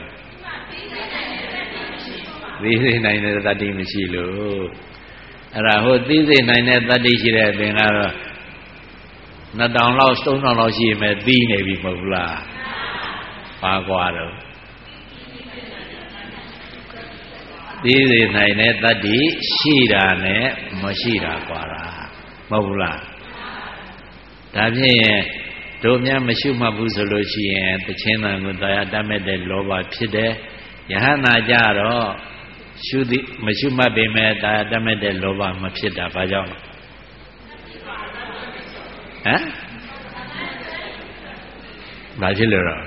သီးစေနိုင်တဲ့တတ္တိမရှိလို့အဲ့ဒါဟိုသီးစေနိုင်တဲ့တတ္တိရှိတဲ့အပင်ကတော့နှစ်တောင်လောက်သုံးတောင်လောက်ရှိရင်ပဲသီးနေပြီမဟုတ်ဘူးလားဘာကွာတော့သီးစေနိုင်တဲ့တတ္တိရှိတာနဲ့မရှိတာကွာတာမဟုတ်ဘူးလားဒါဖြင့်တို့များမရှုမှတ်ဘူးဆိုလို့ရှိရင်တခြင်းတန်ကိုတရားတတ်မဲ့တဲ့လောဘဖြစ်တယ်ယဟနာကြတော့ရှုသည်မရှုမှတ်ပေမဲ့တရားတတ်မဲ့တဲ့လောဘမဖြစ်တာဘာကြောင့်လဲဟမ်ဘာဖြစ်လို့တော့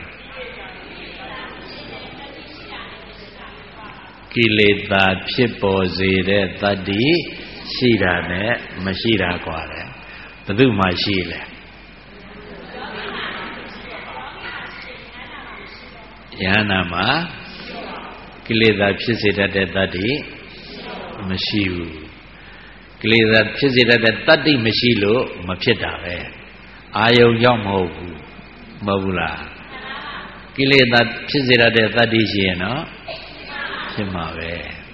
ကိလေသာဖြစ်ပေါ်စေတဲ့တတ္တိရှိတာနဲ့မရှိတာကွာတယ်ဘယ်သူမှရှိလဲယဟနာမှာကိလေသာဖြစ်စေတတ်တဲ့တတ္တိမရှိဘူးကိလေသာဖြစ်စေတတ်တဲ့တတ္တိမရှိလို့မဖြစ်တာပဲအာယုံကြောင့်မဟုတ်ဘူးမဟုတ်ဘူးလားကိလေသာဖြစ်စေတတ်တဲ့တတ္တိရှိရင်တော့ဖြစ်မှာပဲ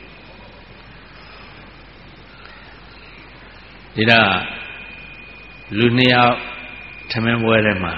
ဒီတော့လူနှစ်ယောက်ထမင်းပွဲထဲမှာ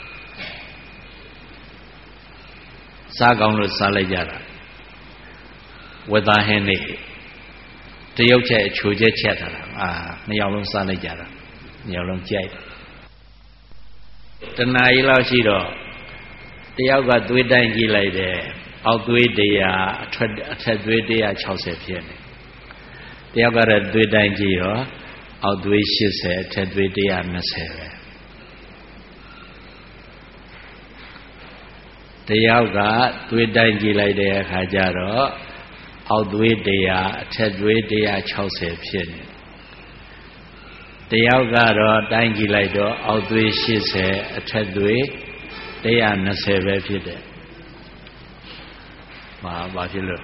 စားကောင်းလို့စားလိုက်ကြတာဝက်သားဟင်းနေတရုတ်ချက်အချိုချက်ချက်ထားတာအာနှစ်ယောက်လုံးစားလိုက်ကြတာနှစ်ယောက်လုံးကြိုက်တဏှာကြီးလောက်ရှိတော့တယောက်ကသွေးတိုင်းကြည့်လိုက်တယ်အောက်သွေးတရားအထက်အထက်သွေးတရား၆၀ဖြစ်နေတယောက်ကတော့သွေးတိုင်းကြည့်ရောအောက်သွေး၈၀အထက်သွေး၁၂၀ပဲတယောက်ကသွေးတိုင်းကြည့်လိုက်တဲ့အခါကျတော့အောက်သွေးတရားအထက်သွေး၁၆၀ဖြစ်နေတယောက်ကတော့တိုင်းကြည့်လိုက်တော့အောက်သွေး၈၀အထက်သွေး၁၂၀ပဲဖြစ်တယ်ဘာဘာဖြစ်လို့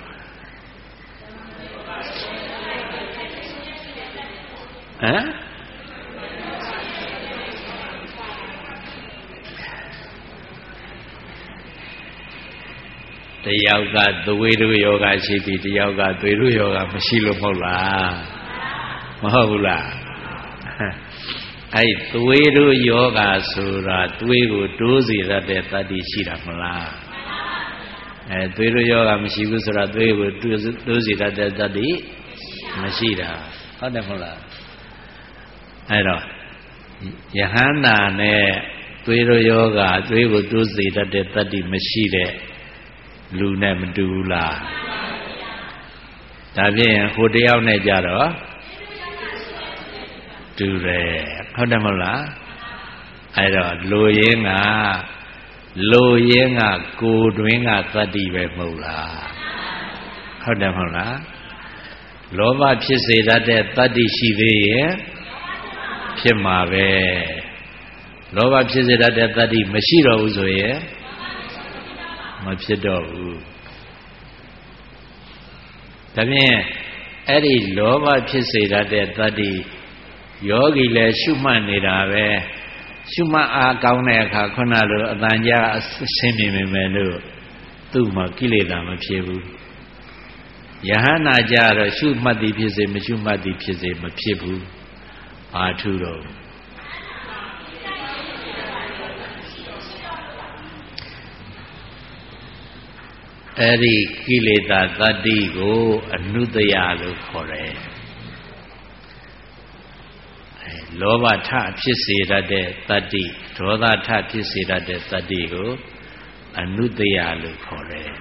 ဟမ်တယောက်ကသွေးတို့ယောဂရှိပြီတယောက်ကသွေးတို့ယောဂမရှိလို့မဟုတ်လားမဟုတ်ဘူးလားအဲ့သွေးတို့ယောဂဆိုတာသွေးကိုတိုးစေတတ်တဲ့တတ္တိရှိတာမလားအဲသွေးတို့ယောဂမရှိဘူးဆိုတာသွေးကိုတိုးစေတတ်တဲ့တတ္တိမရှိတာဟုတ်တယ်မဟုတ်လားအဲ့တော့ယဟန္တာနဲ့သွေးတို့ယောဂသွေးကိုတိုးစေတတ်တဲ့တတ္တိမရှိတဲ့လူနဲ့မတူဘူးလားဒါဖြင့်ဟိုတယောက်နဲ့ကြတော့တူတယ်ဟုတ်တယ်မဟုတ်လားအဲ့တော့လိုရင်းကလိုရင်းကကိုယ်တွင်ကသတ္တိပဲမဟုတ်လားဟုတ်တယ်မဟုတ်လားလောဘဖြစ်စေတတ်တဲ့သတ္တိရှိသေးရဲ့ဖြစ်မှာပဲလောဘဖြစ်စေတတ်တဲ့သတ္တိမရှိတော့ဘူးဆိုရင်မဖြစ်တော့ဘူးဒါဖြင့်အဲ့ဒီလောဘဖြစ်စေတတ်တဲ့တတ္တိယောဂီလည်းရှုမှတ်နေတာပဲရှုမှတ်အားကောင်းတဲ့အခါခုနလိုအတန်ကြာအဆင်းမြင်မြင်ပဲလို့သူ့မှာကိလေသာမဖြစ်ဘူးယဟန္တာကြတော့ရှုမှတ်သည်ဖြစ်စေမရှုမှတ်သည်ဖြစ်စေမဖြစ်ဘူးဘာထူတော့အဲ့ဒီကိလေသာတတ္တိကိုအနုတ္တယလို့ခေါ်တယ်အဲလောဘထဖြစ်စေတတ်တဲ့တတ္တိဒေါသထဖြစ်စေတတ်တဲ့တတ္တိကိုအနုတ္တယလို့ခေါ်တယ်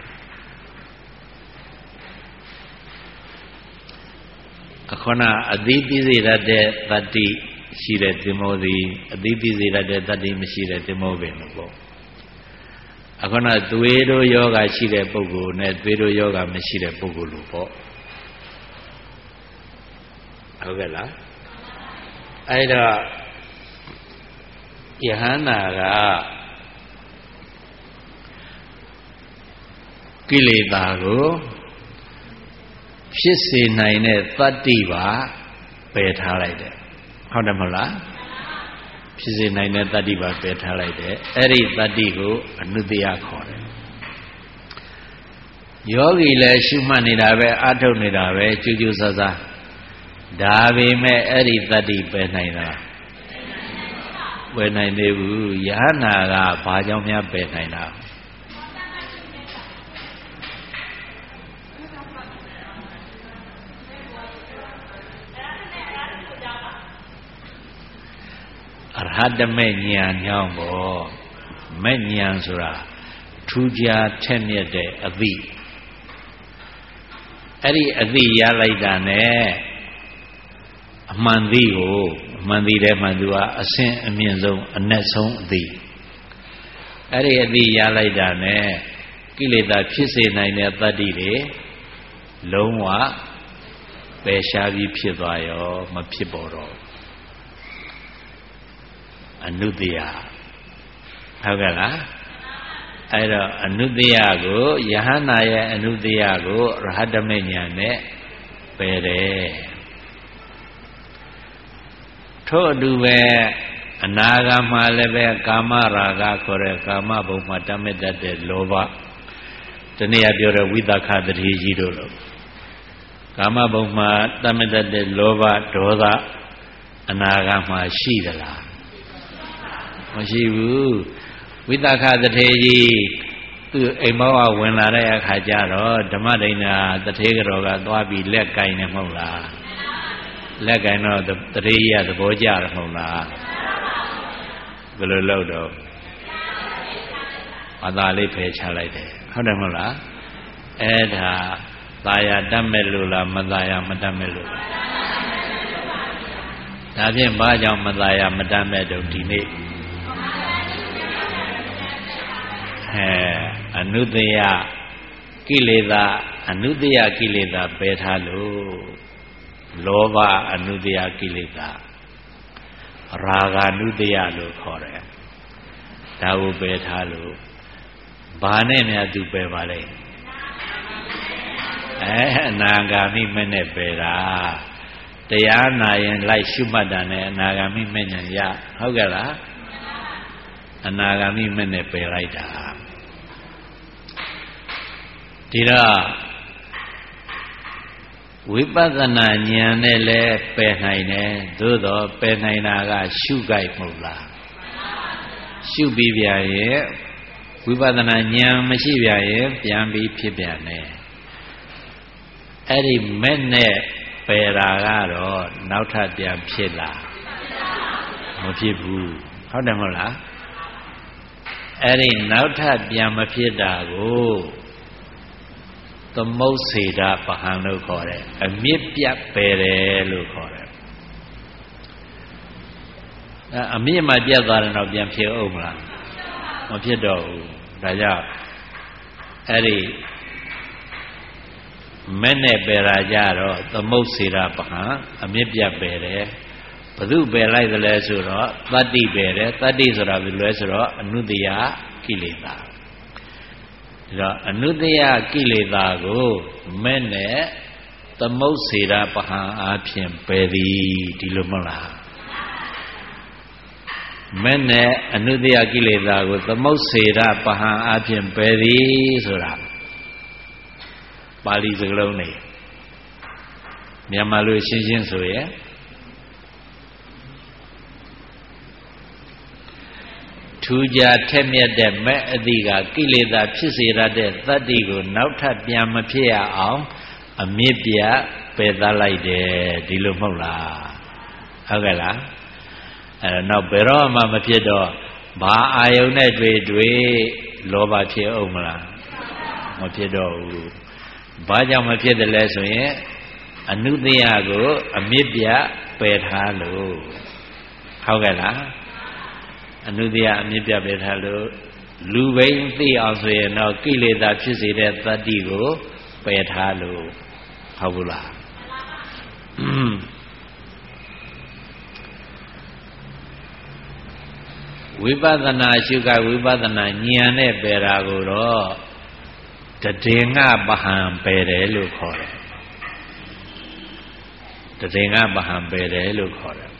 အခုနအသိပိစေတတ်တဲ့တတ္တိရှိတဲ့သင်္ဘောသည်အသိပိစေတတ်တဲ့တတ္တိမရှိတဲ့သင်္ဘောပင်လို့ပေါ့အခုနသွေးတို့ယောဂရှိတဲ့ပုဂ္ဂိုလ်နဲ့သွေးတို့ယောဂမရှိတဲ့ပုဂ္ဂိုလ်လို့ပေါ့ဟုတ်ကဲ့လားအဲ့တော့ယဟန္တာကကိလေသာကိုဖြစ်စေနိုင်တဲ့တတ္တိပါပယ်ထားလိုက်တယ်ဟုတ်တယ်မဟုတ်လားဖြစ်စေနိုင်တဲ့တတ္တိပါပယ်ထားလိုက်တယ်အဲ့ဒီတတ္တိကိုအနုတ္တယခေါ်တယ်ယောဂီလည်းရှုမှတ်နေတာပဲအထုတ်နေတာပဲကျူးကျူးဆဆဒါပေမဲ့အဲ့ဒီတတ္တိပယ်နိုင်တာပယ်နိုင်သေးဘူးယဟနာကဘာကြောင့်များပယ်နိုင်တာအရဟတမေဉာဏ်ညောင်းပေါ့မဲ့ဉာဏ်ဆိုတာထူးခြားထက်မြက်တဲ့အသိအဲ့ဒီအသိရလိုက်တာနဲ့အမှန်သိကိုအမှန်သိတဲ့မှန်သူကအဆင့်အမြင့်ဆုံးအနက်ဆုံးအသိအဲ့ဒီအသိရလိုက်တာနဲ့ကိလေသာဖြစ်စေနိုင်တဲ့တတ္တိတွေလုံးဝပယ်ရှားပြီးဖြစ်သွားရောမဖြစ်ပေါ်တော့အနုတ္တယဟုတ်ကဲ့လားအဲ့တော့အနုတ္တယကိုယဟန္တာရဲ့အနုတ္တယကိုရဟတမေညာနဲ့ပယ်တယ်ထို့အတူပဲအနာဂတ်မှာလည်းပဲကာမရာဂခေါ်တဲ့ကာမဘုံမှာတတ်မဲ့တတ်တဲ့လောဘဒီနေ့ပြောတဲ့ဝိသခတတိကြီးတို့လို့ကာမဘုံမှာတတ်မဲ့တတ်တဲ့လောဘဒေါသအနာဂတ်မှာရှိသလားမရှိဘူးဝိသခတထေကြီးသူ့အိမ်မောကဝင်လာတဲ့အခါကျတော့ဓမ္မဒိဏတထေကတော်ကသွားပြီးလက်ကင်နေမဟုတ်လားလက်ကင်တော့တထေကြီးကသဘောကျတယ်မဟုတ်လားဘယ်လိုလုပ်တော့ဟဘာသာလေးဖယ်ချလိုက်တယ်ဟုတ်တယ်မဟုတ်လားအဲ့ဒါသာယာတတ်မဲ့လို့လားမသာယာမတတ်မဲ့လို့ဒါဖြင့်ဘာကြောင့်မသာယာမတတ်မဲ့တော့ဒီနေ့အဲအနုတ္တယကိလေသာအနုတ္တယကိလေသာပယ်ထားလို့လောဘအနုတ္တယကိလေသာရာဂအနုတ္တယလို့ခေါ်တယ်ဒါကိုပယ်ထားလို့ဘာနဲ့များသူပယ်ပါလဲအဲအနာဂါမိမနဲ့ပယ်တာတရားနာရင်လိုက်ရှုမှတ်တာနဲ့အနာဂါမိမဉဏ်ရဟုတ်ကဲ့လားအနာဂါမိမနဲ့ပယ်လိုက်တာဒီတော့ဝိပဿနာဉာဏ်နဲ့လည်းပယ်နိုင်တယ်သို့တော့ပယ်နိုင်တာကရှုကြိုက်မဟုတ်လားရှုပြီးပြရဲ့ဝိပဿနာဉာဏ်မရှိပြရဲ့ပြန်ပြီးဖြစ်ပြန်တယ်အဲ့ဒီမဲ့နဲ့ပယ်တာကတော့နောက်ထပ်ပြန်ဖြစ်လာမဖြစ်ဘူးဟုတ်တယ်မဟုတ်လားအဲ့ဒီနောက်ထပ်ပြန်မဖြစ်တာကိုသမုတ်စေတာပဟံလို့ခေါ်တယ်အမြင့်ပြတ်ပယ်တယ်လို့ခေါ်တယ်အမြင့်မှပြတ်သွားတယ်တော့ပြန်ဖြစ်အောင်မလားမဖြစ်တော့ဘူးဒါကြောင့်အဲ့ဒီမဲ့နဲ့ပယ်တာကြတော့သမုတ်စေတာပဟံအမြင့်ပြတ်ပယ်တယ်ဘု து ပယ်လိုက်သလဲဆိုတော့တတ္တိပယ်တယ်တတ္တိဆိုတာဘယ်လိုလဲဆိုတော့အနုတ္တယကိလေသာဒါအနုတ္တယကိလေသာကိုမဲ့နဲ့သမုတ်စေတာပဟံအားဖြင့်ပယ်သည်ဒီလိုမဟုတ်လားမဲ့နဲ့အနုတ္တယကိလေသာကိုသမုတ်စေတာပဟံအားဖြင့်ပယ်သည်ဆိုတာပါဠိစကားလုံးနေမြန်မာလိုရှင်းရှင်းဆိုရဲထူးခြားထက်မြက်တဲ့မဲ့အတိကကိလေသာဖြစ်စေရတဲ့တတ္တိကိုနောက်ထပ်ပြန်မဖြစ်ရအောင်အမြင့်ပြပယ်သလိုက်တယ်ဒီလိုမဟုတ်လားဟုတ်ကဲ့လားအဲတော့ဘယ်တော့မှမဖြစ်တော့ဘာအာယုန်နဲ့တွေ့တွေ့လောဘဖြစ်အောင်မလားမဖြစ်တော့ဘူးဘာကြောင့်မဖြစ်တယ်လဲဆိုရင်အနုတ္တယကိုအမြင့်ပြပယ်ထားလို့ဟုတ်ကဲ့လားအနုတ္တယအမြင့်ပြပယ်ထားလို့လူဘိန်းသိအောင်ဆိုရင်တော့ကိလေသာဖြစ်စေတဲ့တတ္တိကိုပယ်ထားလို့ဟုတ်ဘူးလားဝိပဿနာရှုကဝိပဿနာဉာဏ်နဲ့ပယ်တာကိုတော့တဒေင္ကပဟံပယ်တယ်လို့ခေါ်တယ်တဒေင္ကပဟံပယ်တယ်လို့ခေါ်တယ်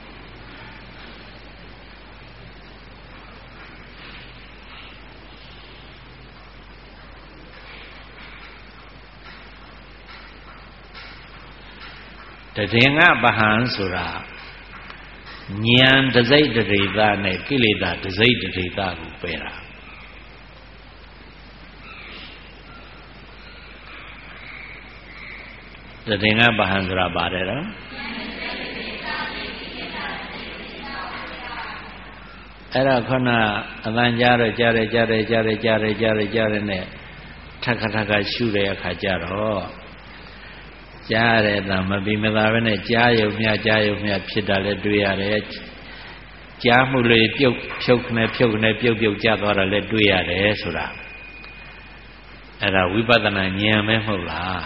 တဒေင္ကပဟံဆိုတာဉာဏ်တစိတ်တရေသနဲ့ကိလေသာတစိတ်တရေသကိုပယ်တာတဒေင္ကပဟံဆိုတာပါတယ်နော်အဲ့တော့ခုနအတန်ကြားတော့ကြားတယ်ကြားတယ်ကြားတယ်ကြားတယ်ကြားတယ်ကြားတယ်နဲ့ထက်ခါထက်ခါရှုတဲ့အခါကျတော့ကြားရတဲ့မပြီးမသာပဲနဲ့ကြားယုံမြကြားယုံမြဖြစ်တာလည်းတွေ့ရတယ်ကြားမှုလေးပြုတ်ဖြုတ်ခနဲ့ဖြုတ်ခနဲ့ပြုတ်ပြုတ်ကြားသွားတာလည်းတွေ့ရတယ်ဆိုတာအဲ့ဒါဝိပဿနာဉာဏ်ပဲမဟုတ်လား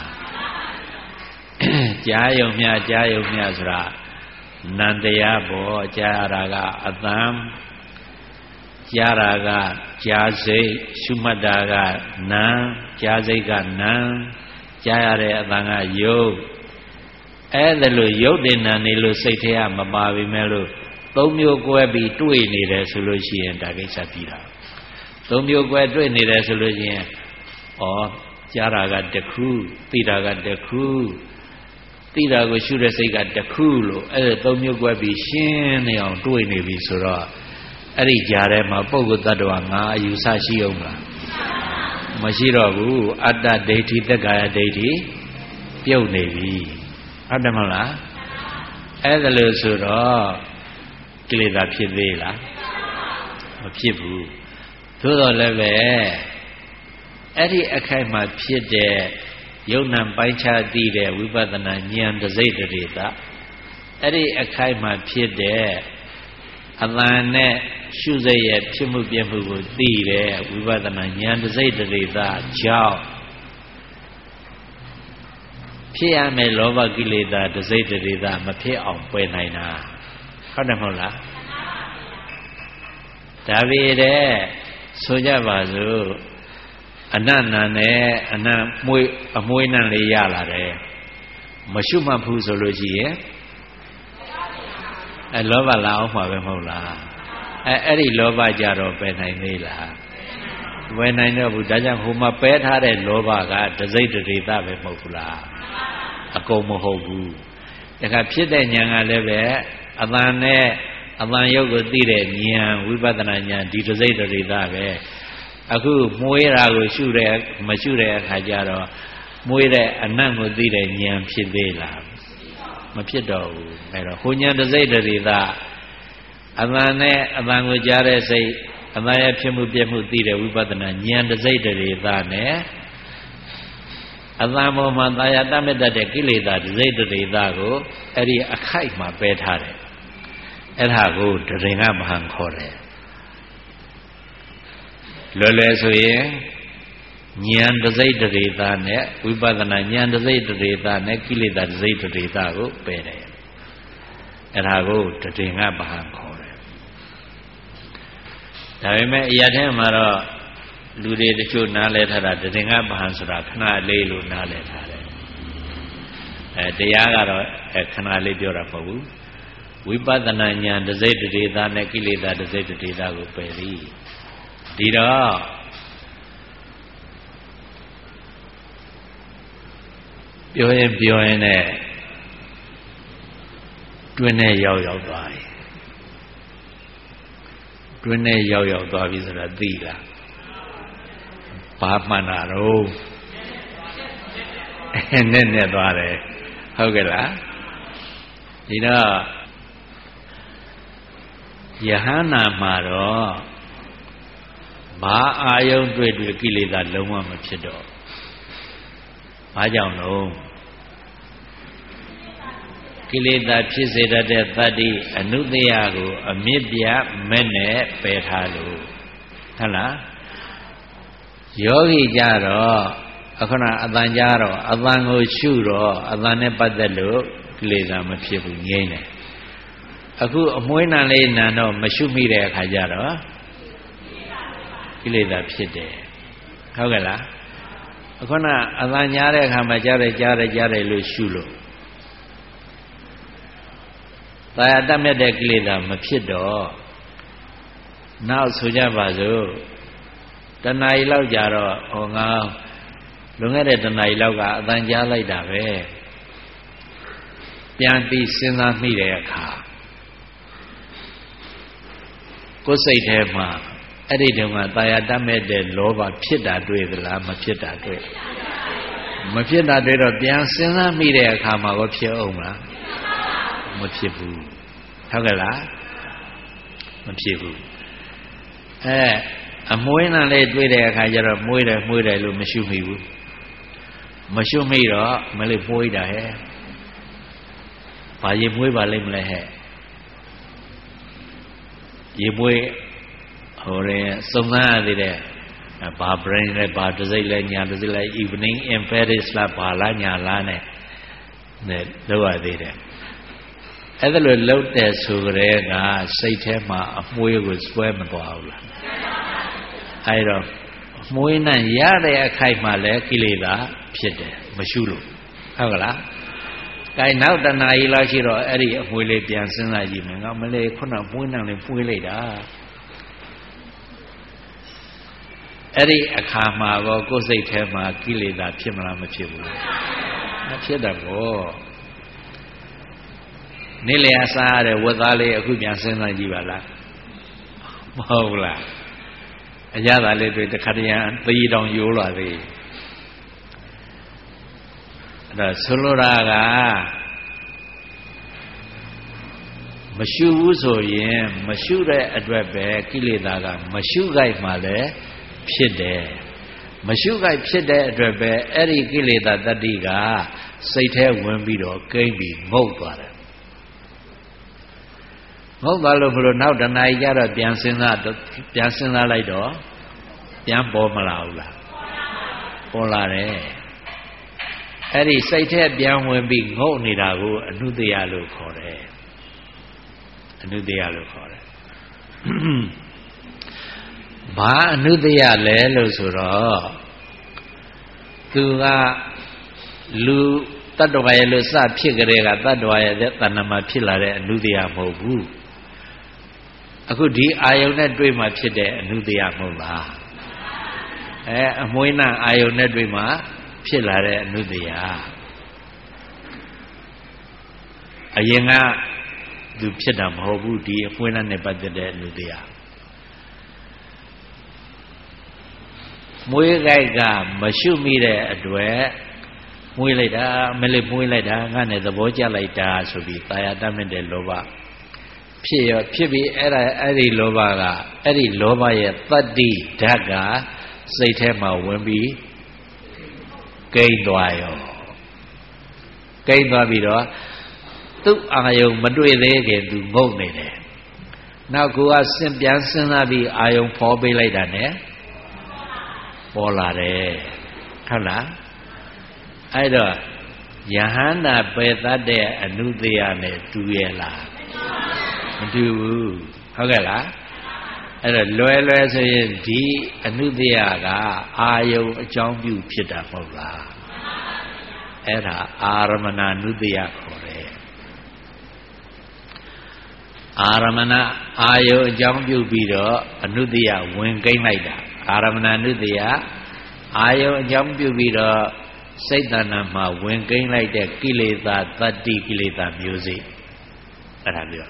ကြားယုံမြကြားယုံမြဆိုတာနန္တရားဘောကြားရတာကအတန်ကြားတာကကြားစိတ်ရှုမှတ်တာကနာကြားစိတ်ကနာကြားရတဲ့အတန်ကယုတ်အဲ့ဒါလို့ယုတ်တင်နာနေလို့စိတ်ထဲကမပါပြီမဲ့လို့သုံးမျိုးကွဲပြီးတွေ့နေတယ်ဆိုလို့ရှိရင်ဒါကိစ္စပြီးတာသုံးမျိုးကွဲတွေ့နေတယ်ဆိုလို့ရှိရင်ဩကြားတာကတစ်ခုသိတာကတစ်ခုသိတာကိုရှုတဲ့စိတ်ကတစ်ခုလို့အဲ့ဒါသုံးမျိုးကွဲပြီးရှင်းနေအောင်တွေ့နေပြီဆိုတော့အဲ့ဒီကြားထဲမှာပုဂ္ဂိုလ်တ attva ငါအယူဆရှိအောင်လားမရှိတော့ဘူးအတ္တဒိဋ္ဌိသက္ကာယဒိဋ္ဌိပြုတ်နေပြီဟုတ်တယ်မဟုတ်လားအဲ့ဒါလို့ဆိုတော့ကိလေသာဖြစ်သေးလားမဖြစ်ဘူးသို့တော်လည်းပဲအဲ့ဒီအခိုက်မှာဖြစ်တဲ့ယုံနာပိုင်းခြားသိတဲ့ဝိပဿနာဉာဏ်တစိတ်တရေတာအဲ့ဒီအခိုက်မှာဖြစ်တဲ့အတန်နဲ့ရှုစိတ်ရဲ့ဖြစ်မှုပြမှုကိုသိတဲ့ဝိပဿနာဉာဏ်တစိတ်တရေတာကြောင့်ဖြစ်ရမယ်လောဘကိလေသာတစိတ်တရေသာမဖြစ်အောင်ပယ်နိုင်တာဟုတ်တယ်မဟုတ်လားဒါပေတဲ့ဆိုကြပါစို့အနတ်နံနဲ့အနတ်မွေးအမွေးနံလေးရလာတယ်မရှုမှတ်ဘူးဆိုလို့ရှိရင်အဲလောဘလာအောင်မှာပဲမဟုတ်လားအဲအဲ့ဒီလောဘကြတော့ပယ်နိုင်သေးလားပယ်နိုင်တော့ဘူးဒါကြောင့်ဟိုမှာပယ်ထားတဲ့လောဘကတစိတ်တရေသာပဲမဟုတ်ဘူးလားအကုန်မဟုတ်ဘူးဒါကဖြစ်တဲ့ဉာဏ်ကလည်းပဲအတန်နဲ့အတန်ရုပ်ကိုသိတဲ့ဉာဏ်ဝိပဿနာဉာဏ်ဒီတစိတ်တရေသာပဲအခုမွေးတာကိုရှုတဲ့မရှုတဲ့အခါကျတော့မွေးတဲ့အနတ်ကိုသိတဲ့ဉာဏ်ဖြစ်သေးလားမဖြစ်တော့ဘူးအဲတော့ဟိုဉာဏ်တစိတ်တရေသာအတန်နဲ့အတန်ကိုကြားတဲ့စိတ်အတန်ရဲ့ဖြစ်မှုပြမှုသိတဲ့ဝိပဿနာဉာဏ်တစိတ်တရေသာနဲ့အတန်ပေါ်မှာသာယာတတ်မဲ့တဲ့ကိလေသာဒိဋ္ဌိတေသာကိုအဲ့ဒီအခိုက်မှာပယ်ထားတယ်အဲ့ဒါကိုတရင်ကမဟန်ခေါ်တယ်လွယ်လွယ်ဆိုရင်ဉာဏ်ဒိဋ္ဌိတေသာနဲ့ဝိပဿနာဉာဏ်ဒိဋ္ဌိတေသာနဲ့ကိလေသာဒိဋ္ဌိတေသာကိုပယ်တယ်အဲ့ဒါကိုတရင်ကမဟန်ခေါ်တယ်ဒါပေမဲ့အရာထဲမှာတော့လူတွေတချို့နားလဲထားတာတရင်ကပဟံဆိုတာခဏလေးလို့နားလဲထားတယ်အဲတရားကတော့အဲခဏလေးပြောတာမဟုတ်ဘူးဝိပဿနာဉာဏ်တစိတ်တေသာနဲ့ကိလေသာတစိတ်တေသာကိုပယ်သည်ဒီတော့ပြောရင်ပြောရင်နဲ့တွင်းနဲ့ရောက်ရောက်သွားတယ်တွင်းနဲ့ရောက်ရောက်သွားပြီဆိုတာသိလားဘာမှန်တာတော့နဲ့နဲ့သွားတယ်ဟုတ်ကဲ့လားဒီတော့ယဟန္တာမှာတော့ဘာအာယုံတွေ့တွေ့ကိလေသာလုံးဝမဖြစ်တော့ဘာကြောင့်လို့ကိလေသာဖြစ်စေတတ်တဲ့တတ္တိအနုတ္တယကိုအမြစ်ပြမဲ့နဲ့ပယ်ထားလို့ဟုတ်လားယောဂီကြတော့အခုနအတန်ကြတော့အတန်ကိုရှုတော့အတန်နဲ့ပတ်သက်လို့ကိလေသာမဖြစ်ဘူးငြိမ့်တယ်အခုအမွှေးနံလေးနံတော့မရှုမိတဲ့အခါကျတော့ကိလေသာဖြစ်တယ်ဟုတ်ကဲ့လားအခုနအတန်ညားတဲ့အခါမှာကြားတယ်ကြားတယ်ကြားတယ်လို့ရှုလို့သာယာတတ်မြတ်တဲ့ကိလေသာမဖြစ်တော့နောက်ဆိုကြပါစို့တဏှာကြီးလောက်ကြတော့ဟောငါလွန်ခဲ့တဲ့တဏှာကြီးလောက်ကအတန်ကြားလိုက်တာပဲပြန်ပြီးစဉ်းစားမိတဲ့အခါကိုယ်စိတ်ထဲမှာအဲ့ဒီတုန်းကတာယာတတ်မဲ့တဲ့လောဘဖြစ်တာတွေ့သလားမဖြစ်တာတွေ့မဖြစ်တာတွေ့တော့ပြန်စဉ်းစားမိတဲ့အခါမှာကိုဖြစ်အောင်လားမဖြစ်ဘူးဟုတ်ကဲ့လားမဖြစ်ဘူးအဲအမွှေးနံလေးတွေ့တဲ့အခါကျတော့မွှေးတယ်မွှေးတယ်လို့မရှုမိဘူးမရှုမိတော့မလေးမွှေးတာဟဲ့ဘာရေမွှေးပါလိမ့်မလဲဟဲ့ရေမွှေးဟိုရင်စုံစမ်းရသေးတယ်ဘာ brain လဲဘာတစိမ့်လဲညာတစိမ့်လဲ evening imperative လားဘာလားညာလားနဲ့နဲ့လောက်ရသေးတယ်အဲ့ဒါလိုလောက်တဲ့ဆိုကြတဲ့ကစိတ်ထဲမှာအမွှေးကိုစွဲမသွားဘူးလားအဲ့တော့မွေးနဲ့ရတဲ့အခိုက်မှာလည်းကိလေသာဖြစ်တယ်မရှုလို့ဟုတ်ကလား။အဲနောက်တဏှာကြီးလောက်ရှိတော့အဲ့ဒီအမွေးလေးပြန်စဉ်းစားကြည့်မယ်ငါမလေးခုနမွေးနှံလေးမွေးလိုက်တာအဲ့ဒီအခါမှာတော့ကိုယ်စိတ်ထဲမှာကိလေသာဖြစ်မလားမဖြစ်ဘူးမဖြစ်တော့ဘောနေ့လျာစားရတဲ့ဝတ်သားလေးအခုပြန်စဉ်းစားကြည့်ပါလားမဟုတ်လားအရသာလေးတွေတခါတည်းအသီးတောင်ယိုးလာသေးအဲ့ဒါဆိုလိုတာကမရှုဘူးဆိုရင်မရှုတဲ့အတွက်ပဲကိလေသာကမရှုကြိုက်မှလည်းဖြစ်တယ်မရှုကြိုက်ဖြစ်တဲ့အတွက်ပဲအဲ့ဒီကိလေသာတတ္တိကစိတ်ထဲဝင်ပြီးတော့ကိမ့်ပြီးငုတ်သွားတယ်ငုတ်သွားလို့ဘလို့နောက်တဏှာကြီးကြတော့ပြန်စဉ်းစားပြန်စဉ်းစားလိုက်တော့ပြန်ပေါ်မလာဘူးလားပေါ်လာတယ်အဲ့ဒီစိတ်ထဲပြန်ဝင်ပြီးငုတ်နေတာကိုအနုတ္တယလို့ခေါ်တယ်အနုတ္တယလို့ခေါ်တယ်ဘာအနုတ္တယလဲလို့ဆိုတော့သူကလူတတ္တဝါရဲ့လို့စဖြစ်ကြတဲ့ကတတ္တဝါရဲ့တဏ္ဍာမှာဖြစ်လာတဲ့အနုတ္တယမဟုတ်ဘူးအခုဒီအာယုန်နဲ့တွေ့မှဖြစ်တဲ့အနုတ္တယမဟုတ်လားအဲအမွှေးနှံအာယုန်နဲ့တွေ့မှဖြစ်လာတဲ့အနုတ္တယအရင်ကသူဖြစ်တာမဟုတ်ဘူးဒီအမွှေးနှံနဲ့ပတ်သက်တဲ့အနုတ္တယမွေးကြိုက်ကမရှုမိတဲ့အတွက်မွေးလိုက်တာမလေးမွေးလိုက်တာငါနဲ့သဘောကျလိုက်တာဆိုပြီးတာယာတတ်မဲ့တဲ့လောဘဖြစ်ရဖြစ်ပြီးအဲ့ဒါအဲ့ဒီလောဘကအဲ့ဒီလောဘရဲ့တတ္တိဓာတ်ကစိတ်ထဲမှာဝင်ပြီးကိန်းသွားရောကိန်းသွားပြီးတော့သူ့အာယုံမတွေ့သေးခင်သူငုတ်နေတယ်နောက်ကိုကစဉ်ပြန်စဉ်းစားပြီးအာယုံဖော်ပေးလိုက်တာ ਨੇ ပေါ်လာတယ်ဟုတ်လားအဲ့တော့ယဟန္တာပယ်တတ်တဲ့အနုတ္တယနဲ့တူရဲ့လားမတူဘူးဟုတ်ကဲ့လားအဲ့တော့လွယ်လွယ်ဆိုရင်ဒီအနုတ္တယကအာယုံအကြောင်းပြုဖြစ်တာမဟုတ်လားအဲ့ဒါအာရမဏနုတ္တယခေါ်တယ်အာရမဏအာယုံအကြောင်းပြုပြီးတော့အနုတ္တယဝင်ကိမ့်လိုက်တာအာရမဏနုတ္တယအာယုံအကြောင်းပြုပြီးတော့စိတ်တဏ္ဍာမှာဝင်ကိန်းလိုက်တဲ့ကိလေသာတတ္တိကိလေသာမျိုးစိအဲ့ဒါပြော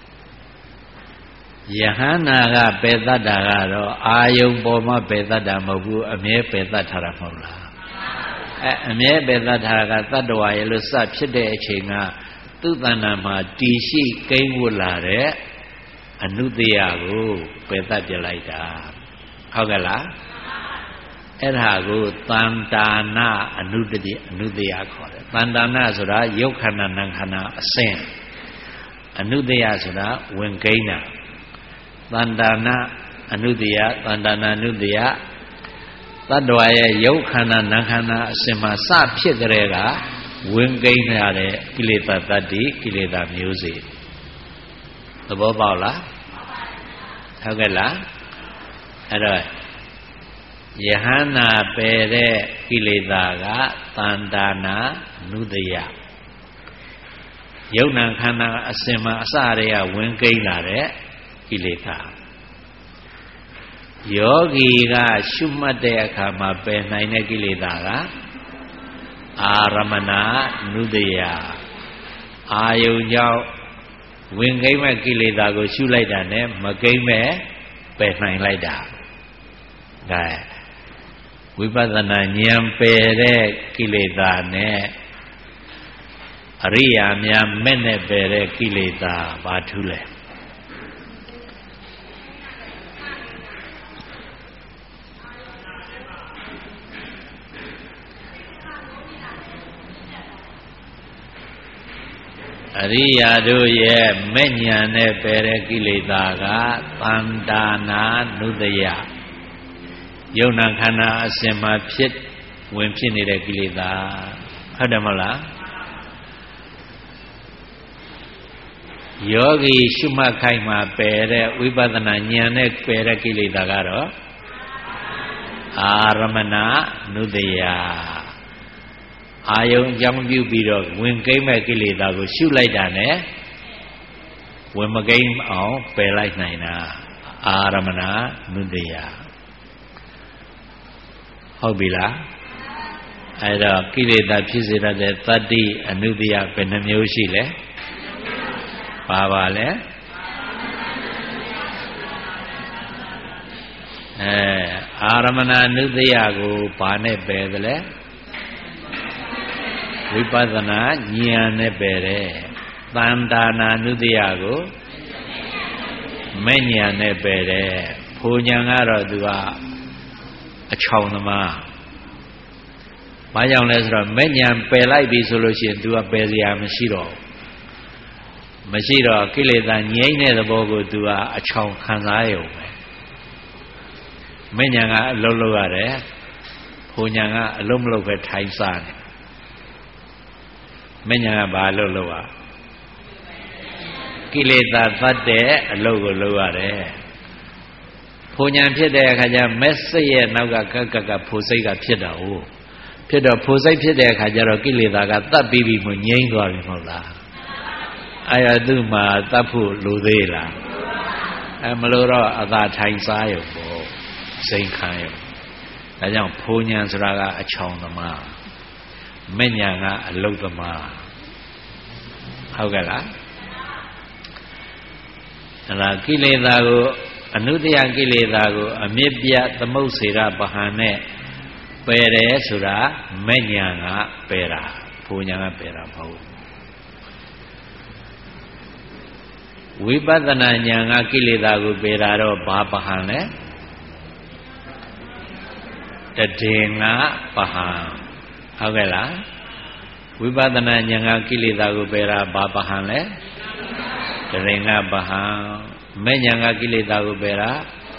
ယဟန္တာကပယ်တတ်တာကတော့အာယုံပေါ်မှာပယ်တတ်တာမဟုတ်ဘူးအမြဲပယ်တတ်ထားတာမဟုတ်လားအဲအမြဲပယ်တတ်တာကတတ္တဝါရဲ့လို့စဖြစ်တဲ့အချိန်ကသူ့တဏ္ဍာမှာတည်ရှိကိန်းဝတ်လာတဲ့အနုတ္တယကိုပယ်တတ်ပြလိုက်တာဟုတ်ကဲ့လားအဲ့ဒါကိုတန်တာနာအနုတ္တိအနုတ္တယခေါ်တယ်တန်တာနာဆိုတာယုတ်ခန္ဓာနံခန္ဓာအစဉ်အနုတ္တယဆိုတာဝင်ကိန်းတာတန်တာနာအနုတ္တယတန်တာနာအနုတ္တယတတ္တဝါရဲ့ယုတ်ခန္ဓာနံခန္ဓာအစဉ်မှာစဖြစ်ကြတဲ့ကဝင်ကိန်းရတဲ့ကိလေသာတတ္တိကိလေသာမျိုးစေ့သဘောပေါက်လားဟုတ်ကဲ့လားအဲ့တော့ယဟန္တာပယ်တဲ့ကိလေသာကတန်တာနာနုတ္တယယုတ်နံခန္ဓာအစဉ်မှာအစရေကဝင်ကိန်းလာတဲ့ကိလေသာယောဂီကရှုမှတ်တဲ့အခါမှာပယ်နိုင်တဲ့ကိလေသာကအာရမဏနုတ္တယအာယုံကြောင့်ဝင်ကိန်းမဲ့ကိလေသာကိုရှုလိုက်တာနဲ့မကိန်းမဲ့ပယ်နိုင်လိုက်တာဒါဝိပဿနာဉာဏ်ပယ်တဲ့ကိလေသာနဲ့အရိယာများမဲ့နဲ့ပယ်တဲ့ကိလေသာဘာထူးလဲအရိယာတို့ရဲ့မဲ့ဉာဏ်နဲ့ပယ်တဲ့ကိလေသာကတန်တာနာနုတ္တယယုံနာခန္ဓာအစဉ်မှာဖြစ်ဝင်ဖြစ်နေတဲ့ကိလေသာဟုတ်တယ်မဟုတ်လားယောဂီရှုမှတ်ခိုင်းမှာပယ်တဲ့ဝိပဿနာဉာဏ်နဲ့ပယ်တဲ့ကိလေသာကတော့အာရမဏနုတ္တယအာယုံအကြောင်းပြုပြီးတော့ဝင်ကိမ့်မဲ့ကိလေသာကိုရှုလိုက်တာနဲ့ဝင်မကိမ့်အောင်ပယ်လိုက်နိုင်တာအာရမဏနုတ္တယဟုတ်ပြီလားအဲ့တော့ကိလေသာဖြစ်စေတတ်တဲ့တတ္တိအနုတ္တယဘယ်နှမျိုးရှိလဲပါပါလဲအဲအာရမဏနုတ္တယကိုဘာနဲ့ပယ်သလဲဝိပဿနာဉာဏ်နဲ့ပယ်တယ်တန်တာနာနုတ္တိယကိုမဲ့ညာနဲ့ပယ်တယ်ဖိုညာကတော့သူကအချောင်သမားဘာကြောင့်လဲဆိုတော့မဲ့ညာပယ်လိုက်ပြီဆိုလို့ရှိရင်သူကပယ်စရာမရှိတော့မရှိတော့ကိလေသာငြိမ့်တဲ့သဘောကိုသူကအချောင်ခံစားရုံပဲမဲ့ညာကအလုံးလုံးရတယ်ဖိုညာကအလုံးမလုံးပဲထိုင်စားတယ်မဲ့ညာကဘာလို့လို့อ่ะကိလေသာသတ်တဲ့အလုပ်ကိုလုပ်ရတယ်ဖိုညာဖြစ်တဲ့အခါကျမက်စိတ်ရဲ့နောက်ကကကကဖိုစိတ်ကဖြစ်တာ哦ဖြစ်တော့ဖိုစိတ်ဖြစ်တဲ့အခါကျတော့ကိလေသာကတတ်ပြီးပြီမှငြိမ်းသွားပြီမဟုတ်လားအဲ့ရသူ့မှာတတ်ဖို့လိုသေးလားအဲမလိုတော့အသာထိုင်စားရုံပေါ့စိန်ခံရုံဒါကြောင့်ဖိုညာဆိုတာကအချောင်သမားမဲ့ညာကအလုတ်သမားဟုတ်ကဲ့လားအဲ့ဒါကိလေသာကိုအနုတ္တယကိလေသာကိုအမြစ်ပြသမုတ်စေရပဟံနဲ့ပယ်တယ်ဆိုတာမဲ့ညာကပယ်တာဖိုညာကပယ်တာမဟုတ်ဝိပဿနာဉာဏ်ကကိလေသာကိုပယ်တာတော့ဘာပဟံလဲတဒေငါပဟံဟုတ်ကဲ့လားဝိပဿနာဉာဏ်ကကိလေသာကိုပယ်တာဘာပဟံလဲတဒေငါပဟံမဲ့ဉာဏ်ကကိလေသာကိုပယ်တာ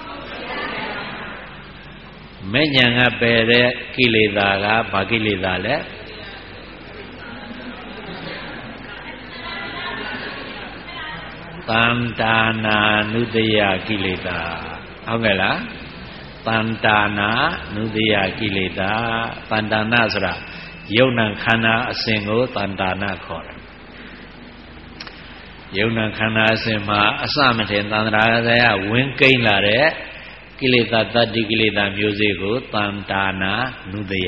မဲ့ဉာဏ်ကပယ်တဲ့ကိလေသာကဘာကိလေသာလဲတန်တာနာနုတ္တယကိလေသာဟုတ်ကဲ့လားတန်တာနာနုတ္တယကိလေသာတန်တာနာဆိုတာယုံနာခန္ဓာအစဉ်ကိုတန်တာနာခေါ်တယ်ယုံနာခန္ဓာအစဉ်မှာအစမထင်သန္တရာဇယဝင်ကိန်းလာတဲ့ကိလေသာတတ္တိကိလေသာမျိုးစေ့ကိုတန်တာနာနုတ္တယ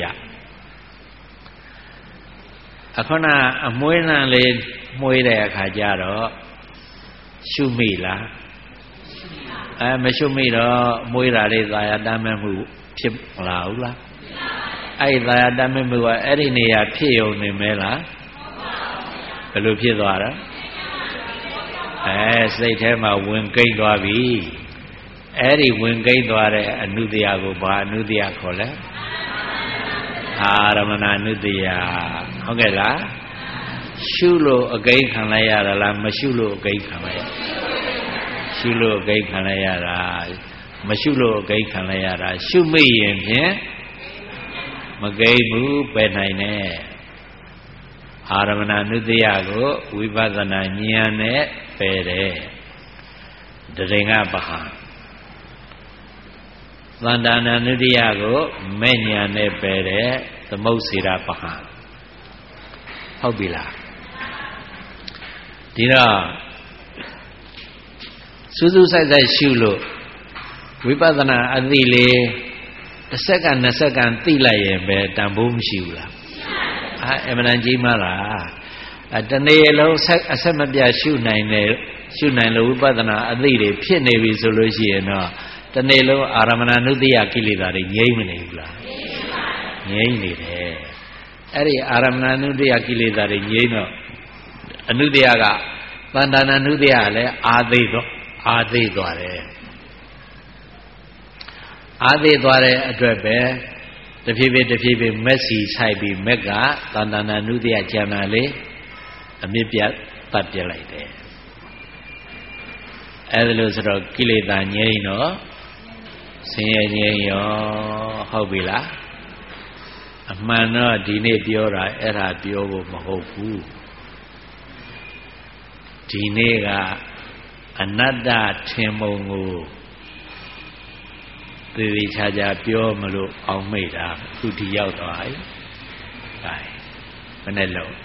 အခုနအမွှေးနှံလေးမွှေးတဲ့အခါကျတော့ရှုမိလားအဲမရှုမိတော့မွှေးတာလေးသာယာတမ်းမဲ့မှုဖြစ်မလာဘူးလားအဲ့သာယာတမ်းမဲ့မှုကအဲ့ဒီနေရာဖြစ်ုံနေမဲလားဘယ်လိုဖြစ်သွားတာအဲစိတ်ထဲမှာဝင်ကိန်းသွားပြီအဲ့ဒီဝင်ကိန်းသွားတဲ့အနုတ္တယကိုဘာအနုတ္တယခေါ်လဲအာရမဏအနုတ္တယဟုတ်ကဲ့လားရှုလို့အကိန်းခံလိုက်ရတာလားမရှုလို့အကိန်းခံလိုက်ရရှုလို့အကိန်းခံလိုက်ရတာမရှုလို့အကိန်းခံလိုက်ရတာရှုမိရင်ဖြင့်မကိန်းဘူးပယ်နိုင်တယ်အာရမဏနုတ္တယကိုဝိပဿနာဉာဏ်နဲ့ပယ်တယ်တရေငါပဟံသန္တာနာနုတ္တယကိုမဲ့ဉာဏ်နဲ့ပယ်တယ်သမုတ်စေရပဟံဟုတ်ပြီလားဒီတော့စူးစူးဆိုင်ဆိုင်ရှုလို့ဝိပဿနာအသိလေးတစ်စက္ကန့်နှစ်စက္ကန့်သိလိုက်ရင်ပဲတန်ဖိုးမရှိဘူးလားအာအမှန်တန်ကြီးမလားအဲတနေ့လုံးဆက်အဆက်မပြတ်ရှုနိုင်တယ်ရှုနိုင်လို့ဝိပဿနာအသိတွေဖြစ်နေပြီဆိုလို့ရှိရင်တော့တနေ့လုံးအာရမဏနုတ္တိယကိလေသာတွေငြိမ့်မနေဘူးလားငြိမ့်နေတယ်အဲ့ဒီအာရမဏနုတ္တိယကိလေသာတွေငြိမ့်တော့အနုတ္တိယကတန်တာနာနုတ္တိယကလည်းအာသိတော့အာသိသွားတယ်အာသိသွားတဲ့အတွက်ပဲတဖြည်းဖြည်းတဖြည်းဖြည်းမက်စီဆိုင်ပြီးမက်ကတန်တာနာနုတ္တိယကျန်တာလေအမြင့်ပြတ်တတ်ပြလိုက်တယ်အဲ့ဒါလို့ဆိုတော့ကိလေသာငြိမ့်တော့ဆင်းရဲငြိမ့်ရောဟုတ်ပြီလားအမှန်တော့ဒီနေ့ပြောတာအဲ့ဒါပြောဖို့မဟုတ်ဘူးဒီနေ့ကအနတ္တထင်ပုံကိုသေသေးချာချာပြောမလို့အောင်မိတ်တာခုဒီရောက်သွားပြီ။ဒါဘယ်နဲ့လုံး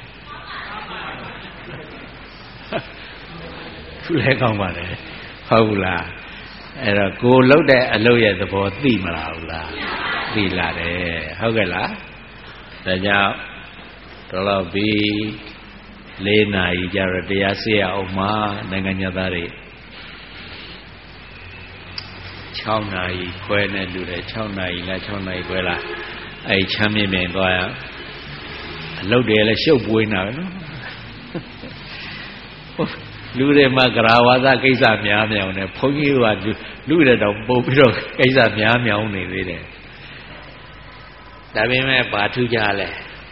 ခုလဲကောင်းပါလေဟုတ်ဘူးလားအဲ့တော့ကိုလှုပ်တဲ့အလုပ်ရဲ့သဘောသိမလားဘူးလားသိလာတယ်ဟုတ်ကဲ့လားဒါကြောင့်တော်တော်ပြီးလေးနာရီကြတော့တရားစေရအောင်မှာနိုင်ငံသားတွေ၆နာရီခွဲနဲ့လူတွေ၆နာရီလား၆နာရီခွဲလားအဲ့ချမ်းမြင်မြင်သွားရအလုပ်တွေလည်းရှုပ်ပွေးနေတာပဲနော်လူတွေမှာကရာဝါဒကိစ္စများမြောင်တယ်ဘုန်းကြီးကလူတွေတော့ပို့ပြီးတော့ကိစ္စများမြောင်နေသေးတယ်ဒါပေမဲ့ဘာထူးကြလဲ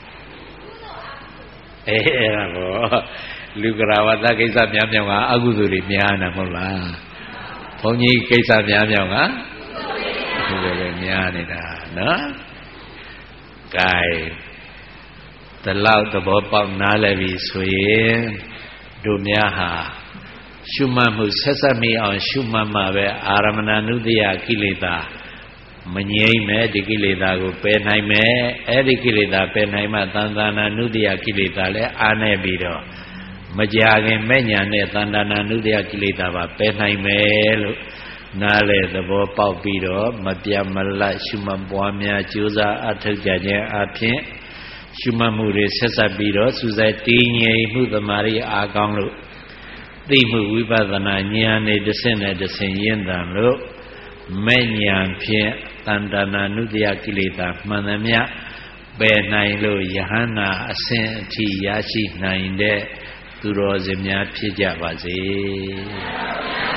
အဲအဲ့ဒါဘောလူကရာဝါဒကိစ္စများမြောင်ကအကုသိုလ်တွေများနေမဟုတ်လားဘုန်းကြီးကိစ္စများမြောင်ကကုသိုလ်တွေများနေတာနော် gain ဒီလောက်သဘောပေါက်နားလည်ပြီဆိုရင်တို့များဟာရှုမှတ်မှုဆက်ဆက်မိအောင်ရှုမှတ်မှာပဲအာရမဏနုတ္တယကိလေသာမငြိမ့်မဲ့ဒီကိလေသာကိုပယ်နိုင်မယ်အဲ့ဒီကိလေသာပယ်နိုင်မှသန္တာနာနုတ္တယကိလေသာလည်းအားနေပြီးတော့မကြခင်မဲ့ညာနဲ့သန္တာနာနုတ္တယကိလေသာပါပယ်နိုင်မယ်လို့နားလေသဘောပေါက်ပြီးတော့မပြတ်မလတ်ရှုမှတ်ပွားများကြိုးစားအထောက်ကြခြင်းအပြင်ရှုမှတ်မှုတွေဆက်ဆက်ပြီးတော့စူးစိုက်တည်ငြိမ်မှုသမာဓိအားကောင်းလို့သိမှုဝိပဿနာဉာဏ်နဲ့တစ်ဆင့်နဲ့တစ်ဆင့်ရင်းတန်လို့မဲ့ဉာဏ်ဖြင့်တဏ္ဍနာနုတ္တယကိလေသာမှန်သမျှပယ်နိုင်လို့ယဟန္တာအဆင့်အထိရရှိနိုင်တဲ့သူတော်စင်များဖြစ်ကြပါစေ